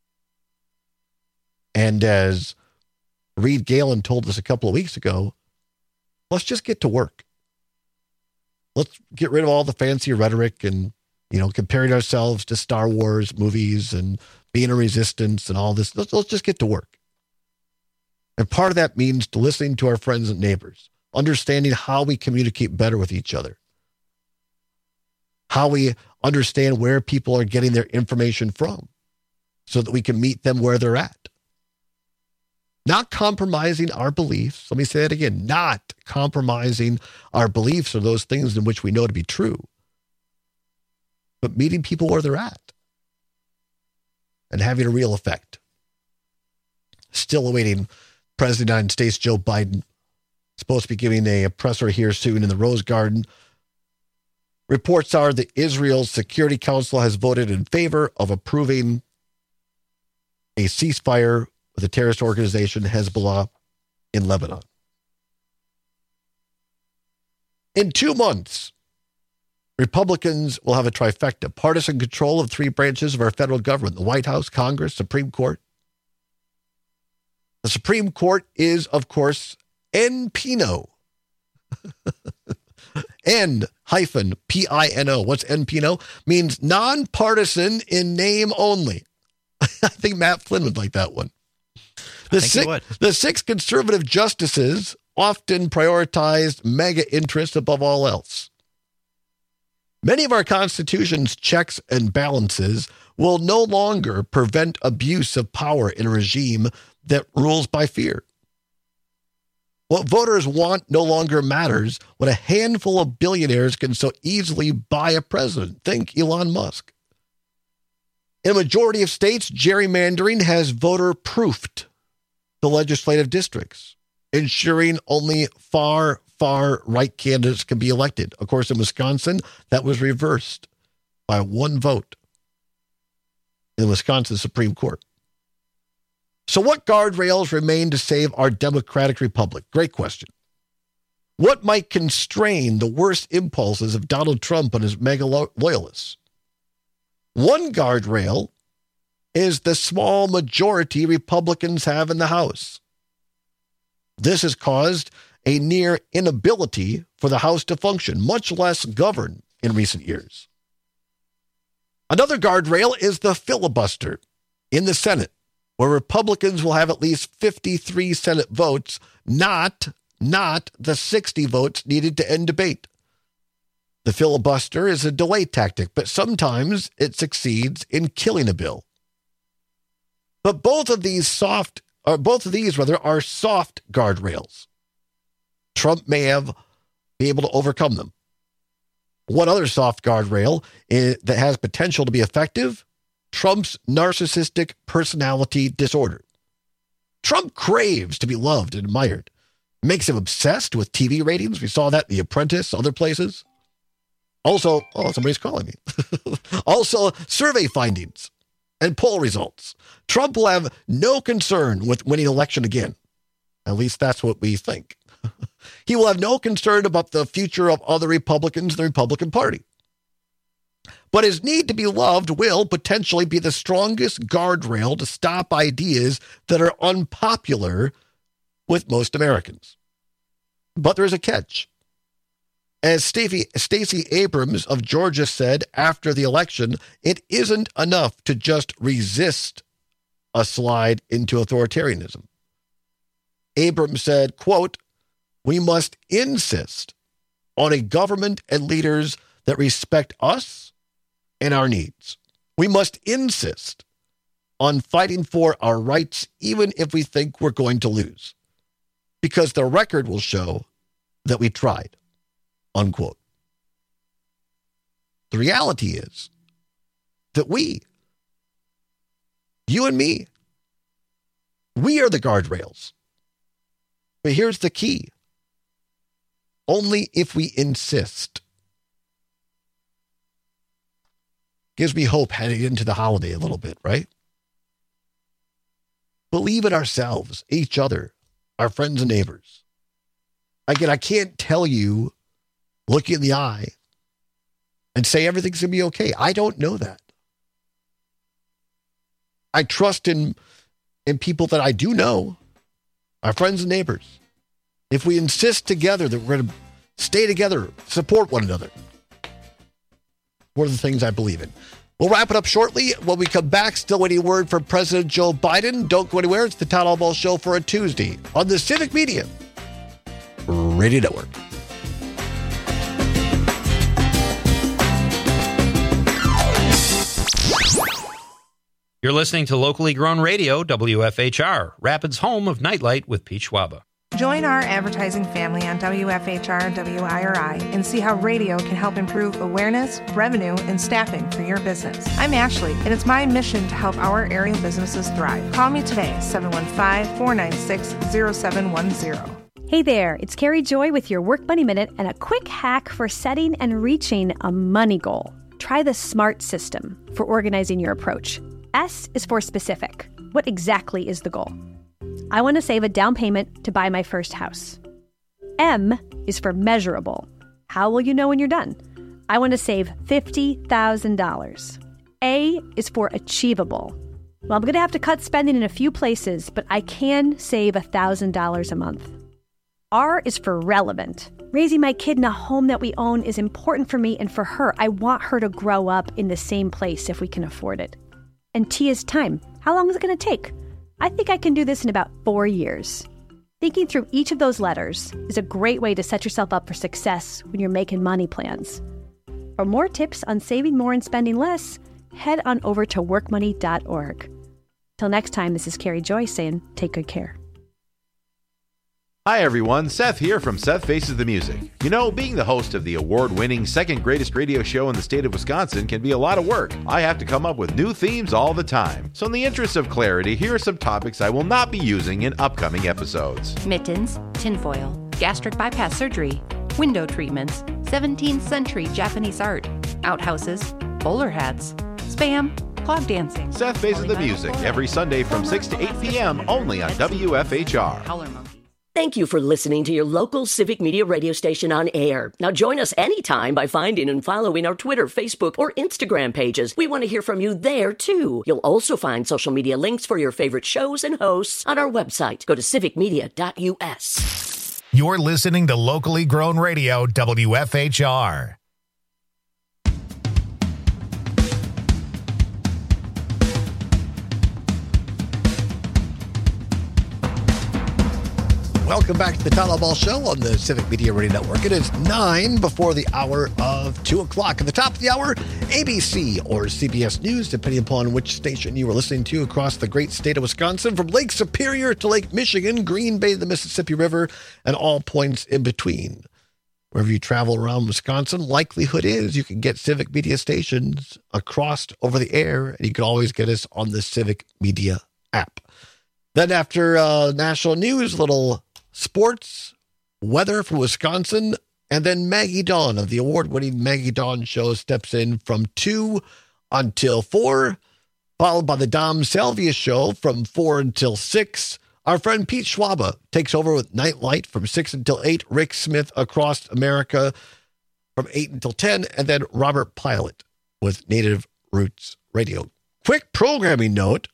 And as Reed Galen told us a couple of weeks ago, let's just get to work. Let's get rid of all the fancy rhetoric and, you know, comparing ourselves to Star Wars movies and being a resistance and all this. Let's, let's just get to work. And part of that means to listening to our friends and neighbors, understanding how we communicate better with each other, how we understand where people are getting their information from so that we can meet them where they're at. Not compromising our beliefs. Let me say that again. Not compromising our beliefs or those things in which we know to be true, but meeting people where they're at and having a real effect. Still awaiting President of the United States, Joe Biden, supposed to be giving a presser here soon in the Rose Garden. Reports are that Israel's Security Council has voted in favor of approving a ceasefire with the terrorist organization Hezbollah in Lebanon. In two months, Republicans will have a trifecta, partisan control of three branches of our federal government, the White House, Congress, Supreme Court. The Supreme Court is, of course, N P N O. N hyphen P I N O. What's N P N O? Means nonpartisan in name only. I think Matt Flynn would like that one. The, I think six, he would. the six conservative justices often prioritized mega interests above all else. Many of our Constitution's checks and balances will no longer prevent abuse of power in a regime that rules by fear. What voters want no longer matters when a handful of billionaires can so easily buy a president. Think Elon Musk. In a majority of states, gerrymandering has voter-proofed the legislative districts, ensuring only far, far right candidates can be elected. Of course, in Wisconsin, that was reversed by one vote in the Wisconsin Supreme Court. So what guardrails remain to save our democratic republic? Great question. What might constrain the worst impulses of Donald Trump and his mega lo- loyalists? One guardrail is the small majority Republicans have in the House. This has caused a near inability for the House to function, much less govern in recent years. Another guardrail is the filibuster in the Senate, where Republicans will have at least fifty-three Senate votes, not, not the sixty votes needed to end debate. The filibuster is a delay tactic, but sometimes it succeeds in killing a bill. But both of these soft, or both of these rather, are soft guardrails. Trump may have be able to overcome them. One other soft guardrail is, that has potential to be effective: Trump's narcissistic personality disorder. Trump craves to be loved and admired. It makes him obsessed with T V ratings. We saw that in The Apprentice, other places. Also, oh, somebody's calling me. Also, survey findings and poll results. Trump will have no concern with winning election again. At least that's what we think. He will have no concern about the future of other Republicans in the Republican Party. But his need to be loved will potentially be the strongest guardrail to stop ideas that are unpopular with most Americans. But there's a catch. As Stacey Abrams of Georgia said after the election, it isn't enough to just resist a slide into authoritarianism. Abrams said, quote, "We must insist on a government and leaders that respect us and our needs. We must insist on fighting for our rights, even if we think we're going to lose, because the record will show that we tried," unquote. The reality is that we, you and me, we are the guardrails. But here's the key. Only if we insist. Gives me hope heading into the holiday a little bit, right? Believe in ourselves, each other, our friends and neighbors. Again, I can't tell you, look you in the eye and say everything's going to be okay. I don't know that. I trust in, in people that I do know, our friends and neighbors. If we insist together that we're going to stay together, support one another, one of the things I believe in. We'll wrap it up shortly. When we come back, still waiting word from President Joe Biden. Don't go anywhere. It's the Todd Albaugh Show for a Tuesday on the Civic Media Radio Network. You're listening to locally grown radio, W F H R, Rapids' home of Nightlight with Pete Schwaba. Join our advertising family on W F H R and W I R I and see how radio can help improve awareness, revenue, and staffing for your business. I'm Ashley, and it's my mission to help our area businesses thrive. Call me today, seven one five, four nine six, zero seven one zero. Hey there, it's Carrie Joy with your Work Money Minute and a quick hack for setting and reaching a money goal. Try the SMART system for organizing your approach. S is for specific. What exactly is the goal? I want to save a down payment to buy my first house. M is for measurable. How will you know when you're done? I want to save fifty thousand dollars. A is for achievable. Well, I'm going to have to cut spending in a few places, but I can save one thousand dollars a month. R is for relevant. Raising my kid in a home that we own is important for me and for her. I want her to grow up in the same place if we can afford it. And T is time. How long is it going to take? I think I can do this in about four years. Thinking through each of those letters is a great way to set yourself up for success when you're making money plans. For more tips on saving more and spending less, head on over to work money dot org. Till next time, this is Carrie Joy saying, take good care. Hi everyone, Seth here from Seth Faces the Music. You know, being the host of the award-winning second greatest radio show in the state of Wisconsin can be a lot of work. I have to come up with new themes all the time. So in the interest of clarity, here are some topics I will not be using in upcoming episodes. Mittens, tinfoil, gastric bypass surgery, window treatments, seventeenth century Japanese art, outhouses, bowler hats, spam, clog dancing. Seth Faces the Music, every Sunday from six to eight p.m. only on W F H R. Thank you for listening to your local Civic Media radio station on air. Now join us anytime by finding and following our Twitter, Facebook, or Instagram pages. We want to hear from you there, too. You'll also find social media links for your favorite shows and hosts on our website. Go to civic media dot U S. You're listening to locally grown radio, W F H R. Welcome back to the Tyler Ball Show on the Civic Media Radio Network. It is nine before the hour of two o'clock. At the top of the hour, A B C or C B S News, depending upon which station you are listening to across the great state of Wisconsin, from Lake Superior to Lake Michigan, Green Bay, the Mississippi River, and all points in between. Wherever you travel around Wisconsin, likelihood is you can get Civic Media stations across over the air, and you can always get us on the Civic Media app. Then after uh, national news, little sports, weather from Wisconsin, and then Maggie Dawn of the award-winning Maggie Dawn Show steps in from two until four, followed by the Dom Salvia Show from four until six. Our friend Pete Schwaba takes over with Nightlight from six until eight, Rick Smith Across America from eight until ten, and then Robert Pilot with Native Roots Radio. Quick programming note.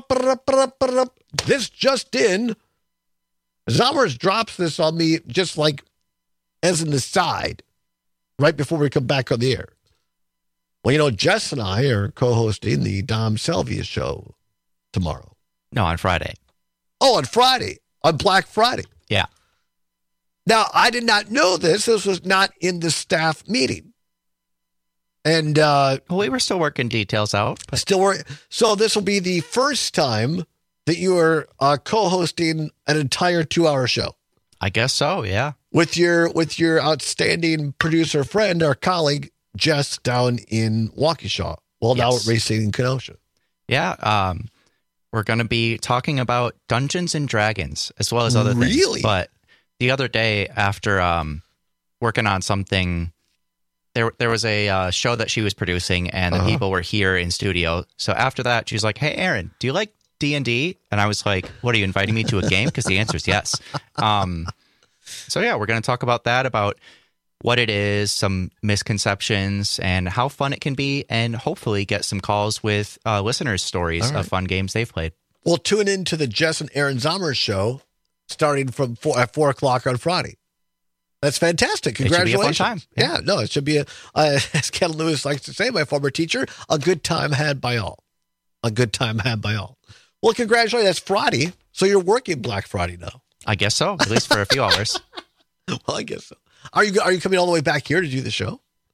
This just in. Zommers drops this on me just like as an aside right before we come back on the air. Well, you know, Jess and I are co-hosting the Dom Salvia Show tomorrow. No, on Friday. Oh, on Friday. On Black Friday. Yeah. Now, I did not know this. This was not in the staff meeting. And uh, well, we were still working details out. But. Still working. So this will be the first time that you are uh, co-hosting an entire two-hour show. I guess so, yeah. With your with your outstanding producer friend, our colleague, Jess, down in Waukesha. Well, yes. Now racing in Kenosha. Yeah, um, we're going to be talking about Dungeons and Dragons as well as other really? things. Really? But the other day, after um, working on something, there there was a uh, show that she was producing, and the uh-huh. people were here in studio. So after that, she's like, "Hey, Aaron, do you like D and D?" And I was like, "What, are you inviting me to a game?" Because the answer is yes. Um, so yeah, we're going to talk about that, about what it is, some misconceptions, and how fun it can be, and hopefully get some calls with uh, listeners' stories right. of fun games they've played. Well, tune in to the Jess and Aaron Zommers show starting from four, at four o'clock on Friday. That's fantastic. Congratulations. It should be a fun time. Yeah, yeah no, it should be, a, uh, as Ken Lewis likes to say, my former teacher, a good time had by all. A good time had by all. Well, congratulations. That's Friday. So you're working Black Friday now. I guess so, at least for a few hours. Well, I guess so. Are you are you coming all the way back here to do the show?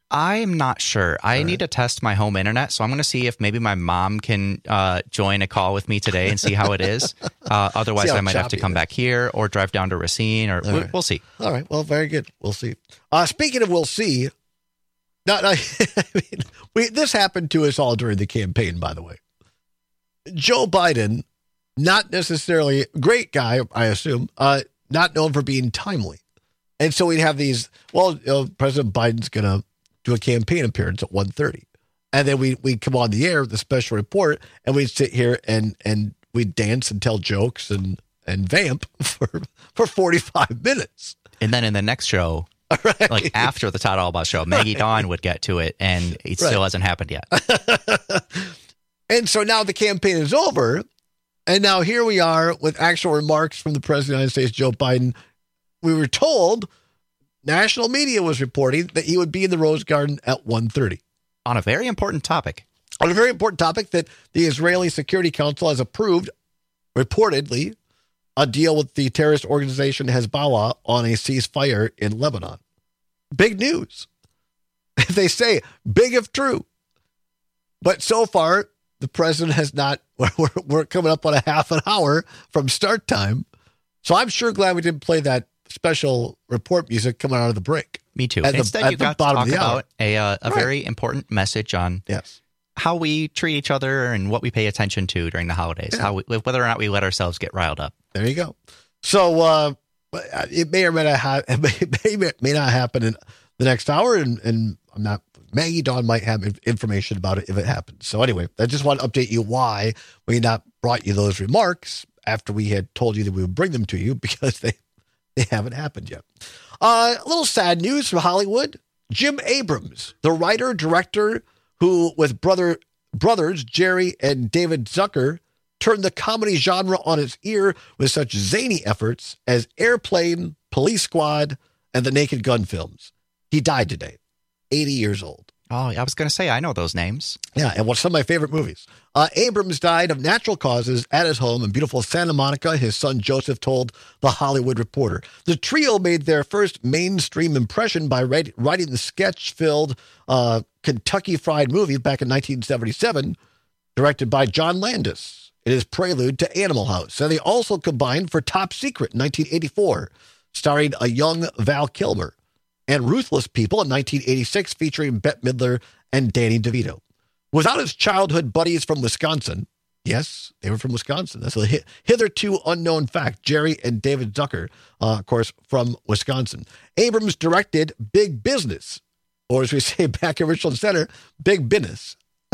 I'm not sure. I right. need to test my home internet, so I'm going to see if maybe my mom can uh, join a call with me today and see how it is. Uh, otherwise, I might have to come back here or drive down to Racine, or we'll, right. we'll see. All right. Well, very good. We'll see. Uh, speaking of we'll see, not, I mean, we, this happened to us all during the campaign, by the way. Joe Biden, not necessarily a great guy, I assume, uh, not known for being timely. And so we'd have these, well, you know, President Biden's going to do a campaign appearance at one thirty. And then we we come on the air with the special report, and we'd sit here and and we'd dance and tell jokes and, and vamp for, for forty-five minutes. And then in the next show, right. like after the Todd Albaugh show, Maggie right. Dawn would get to it, and it right. still hasn't happened yet. And so now the campaign is over, and now here we are with actual remarks from the President of the United States, Joe Biden. We were told, national media was reporting that he would be in the Rose Garden at one thirty. On a very important topic. On a very important topic that the Israeli Security Council has approved, reportedly, a deal with the terrorist organization Hezbollah on a ceasefire in Lebanon. Big news. They say, big if true. But so far, the president has not, we're, we're coming up on a half an hour from start time. So I'm sure glad we didn't play that special report music coming out of the break. Me too. At Instead, the, you got to talk about a, uh, a right. very important message on yes. how we treat each other and what we pay attention to during the holidays, yeah. how we, whether or not we let ourselves get riled up. There you go. So uh, it may or may not, ha- it may, may not happen in the next hour, and, and I'm not. Maggie Dawn might have information about it if it happens. So anyway, I just want to update you why we not brought you those remarks after we had told you that we would bring them to you, because they, they haven't happened yet. Uh, a little sad news from Hollywood. Jim Abrams, the writer, director, who with brother brothers Jerry and David Zucker turned the comedy genre on its ear with such zany efforts as Airplane, Police Squad, and the Naked Gun films. He died today, eighty years old. Oh, I was going to say, I know those names. Yeah, and what's some of my favorite movies. Uh, Abrams died of natural causes at his home in beautiful Santa Monica, his son Joseph told The Hollywood Reporter. The trio made their first mainstream impression by write, writing the sketch-filled uh, Kentucky Fried Movie back in nineteen seventy-seven, directed by John Landis. It is prelude to Animal House. And they also combined for Top Secret in nineteen eighty-four, starring a young Val Kilmer, and Ruthless People in nineteen eighty-six, featuring Bette Midler and Danny DeVito. Without his childhood buddies from Wisconsin, yes, they were from Wisconsin. That's a hitherto unknown fact. Jerry and David Zucker, uh, of course, from Wisconsin. Abrams directed Big Business, or as we say back in Richland Center, Big Business.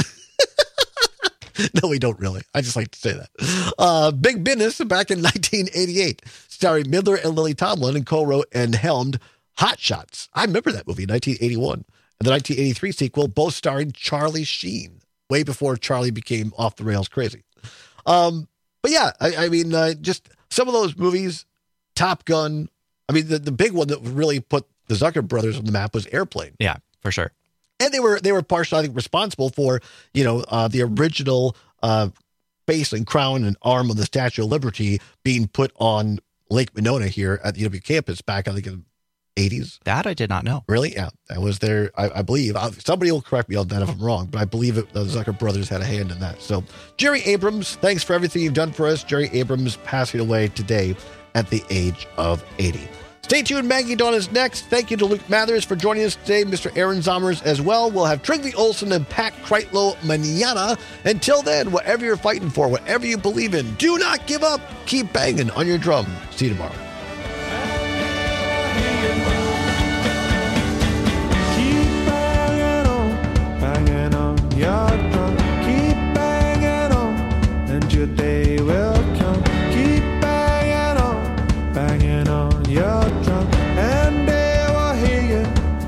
No, we don't really. I just like to say that. Uh, Big Business back in nineteen eighty-eight, starring Midler and Lily Tomlin, and co-wrote and helmed Hot Shots. I remember that movie in nineteen eighty-one. And the nineteen eighty-three sequel, both starring Charlie Sheen, way before Charlie became off the rails crazy. Um, but yeah, I, I mean, uh, just some of those movies, Top Gun. I mean, the, the big one that really put the Zucker brothers on the map was Airplane. Yeah, for sure. And they were they were partially, I think, responsible for, you know, uh, the original uh, face and crown and arm of the Statue of Liberty being put on Lake Monona here at the U W campus back, I think, in eighties. That I did not know. Really? Yeah. That was their, I, I believe, uh, somebody will correct me on that if I'm wrong, but I believe it, the Zucker brothers had a hand in that. So, Jerry Abrams, thanks for everything you've done for us. Jerry Abrams passing away today at the age of eighty. Stay tuned. Maggie Dawn is next. Thank you to Luke Mathers for joining us today. Mister Aaron Zommers as well. We'll have Tringley Olsen and Pat Kreitlow mañana. Until then, whatever you're fighting for, whatever you believe in, do not give up. Keep banging on your drum. See you tomorrow. Your drum, keep banging on, and your day will come. Keep banging on, banging on your drum, and they will hear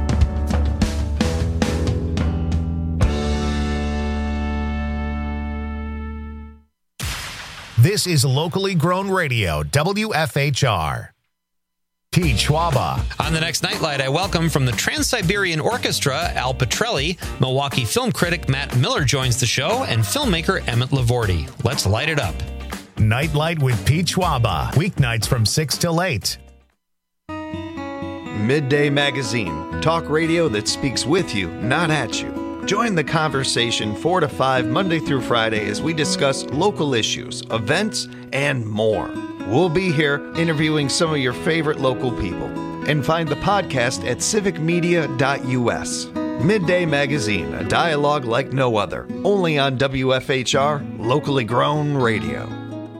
you. This is locally grown radio, W F H R. Pete Schwaba. On the next Nightlight, I welcome from the Trans-Siberian Orchestra, Al Petrelli. Milwaukee film critic Matt Miller joins the show, and filmmaker Emmett Lavorti. Let's light it up. Nightlight with Pete Schwaba. Weeknights from six till eight. Midday Magazine, talk radio that speaks with you, not at you. Join the conversation four to five Monday through Friday as we discuss local issues, events, and more. We'll be here interviewing some of your favorite local people. And find the podcast at civic media dot u s. Midday Magazine, a dialogue like no other. Only on W F H R, locally grown radio.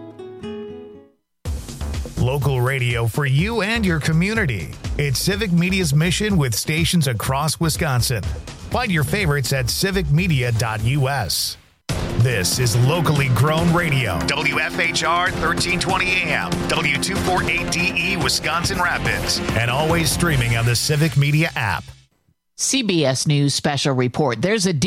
Local radio for you and your community. It's Civic Media's mission with stations across Wisconsin. Find your favorites at civic media dot u s. This is locally grown radio. W F H R thirteen twenty A M, W two forty-eight D E, Wisconsin Rapids, and always streaming on the Civic Media app. C B S News special report. There's a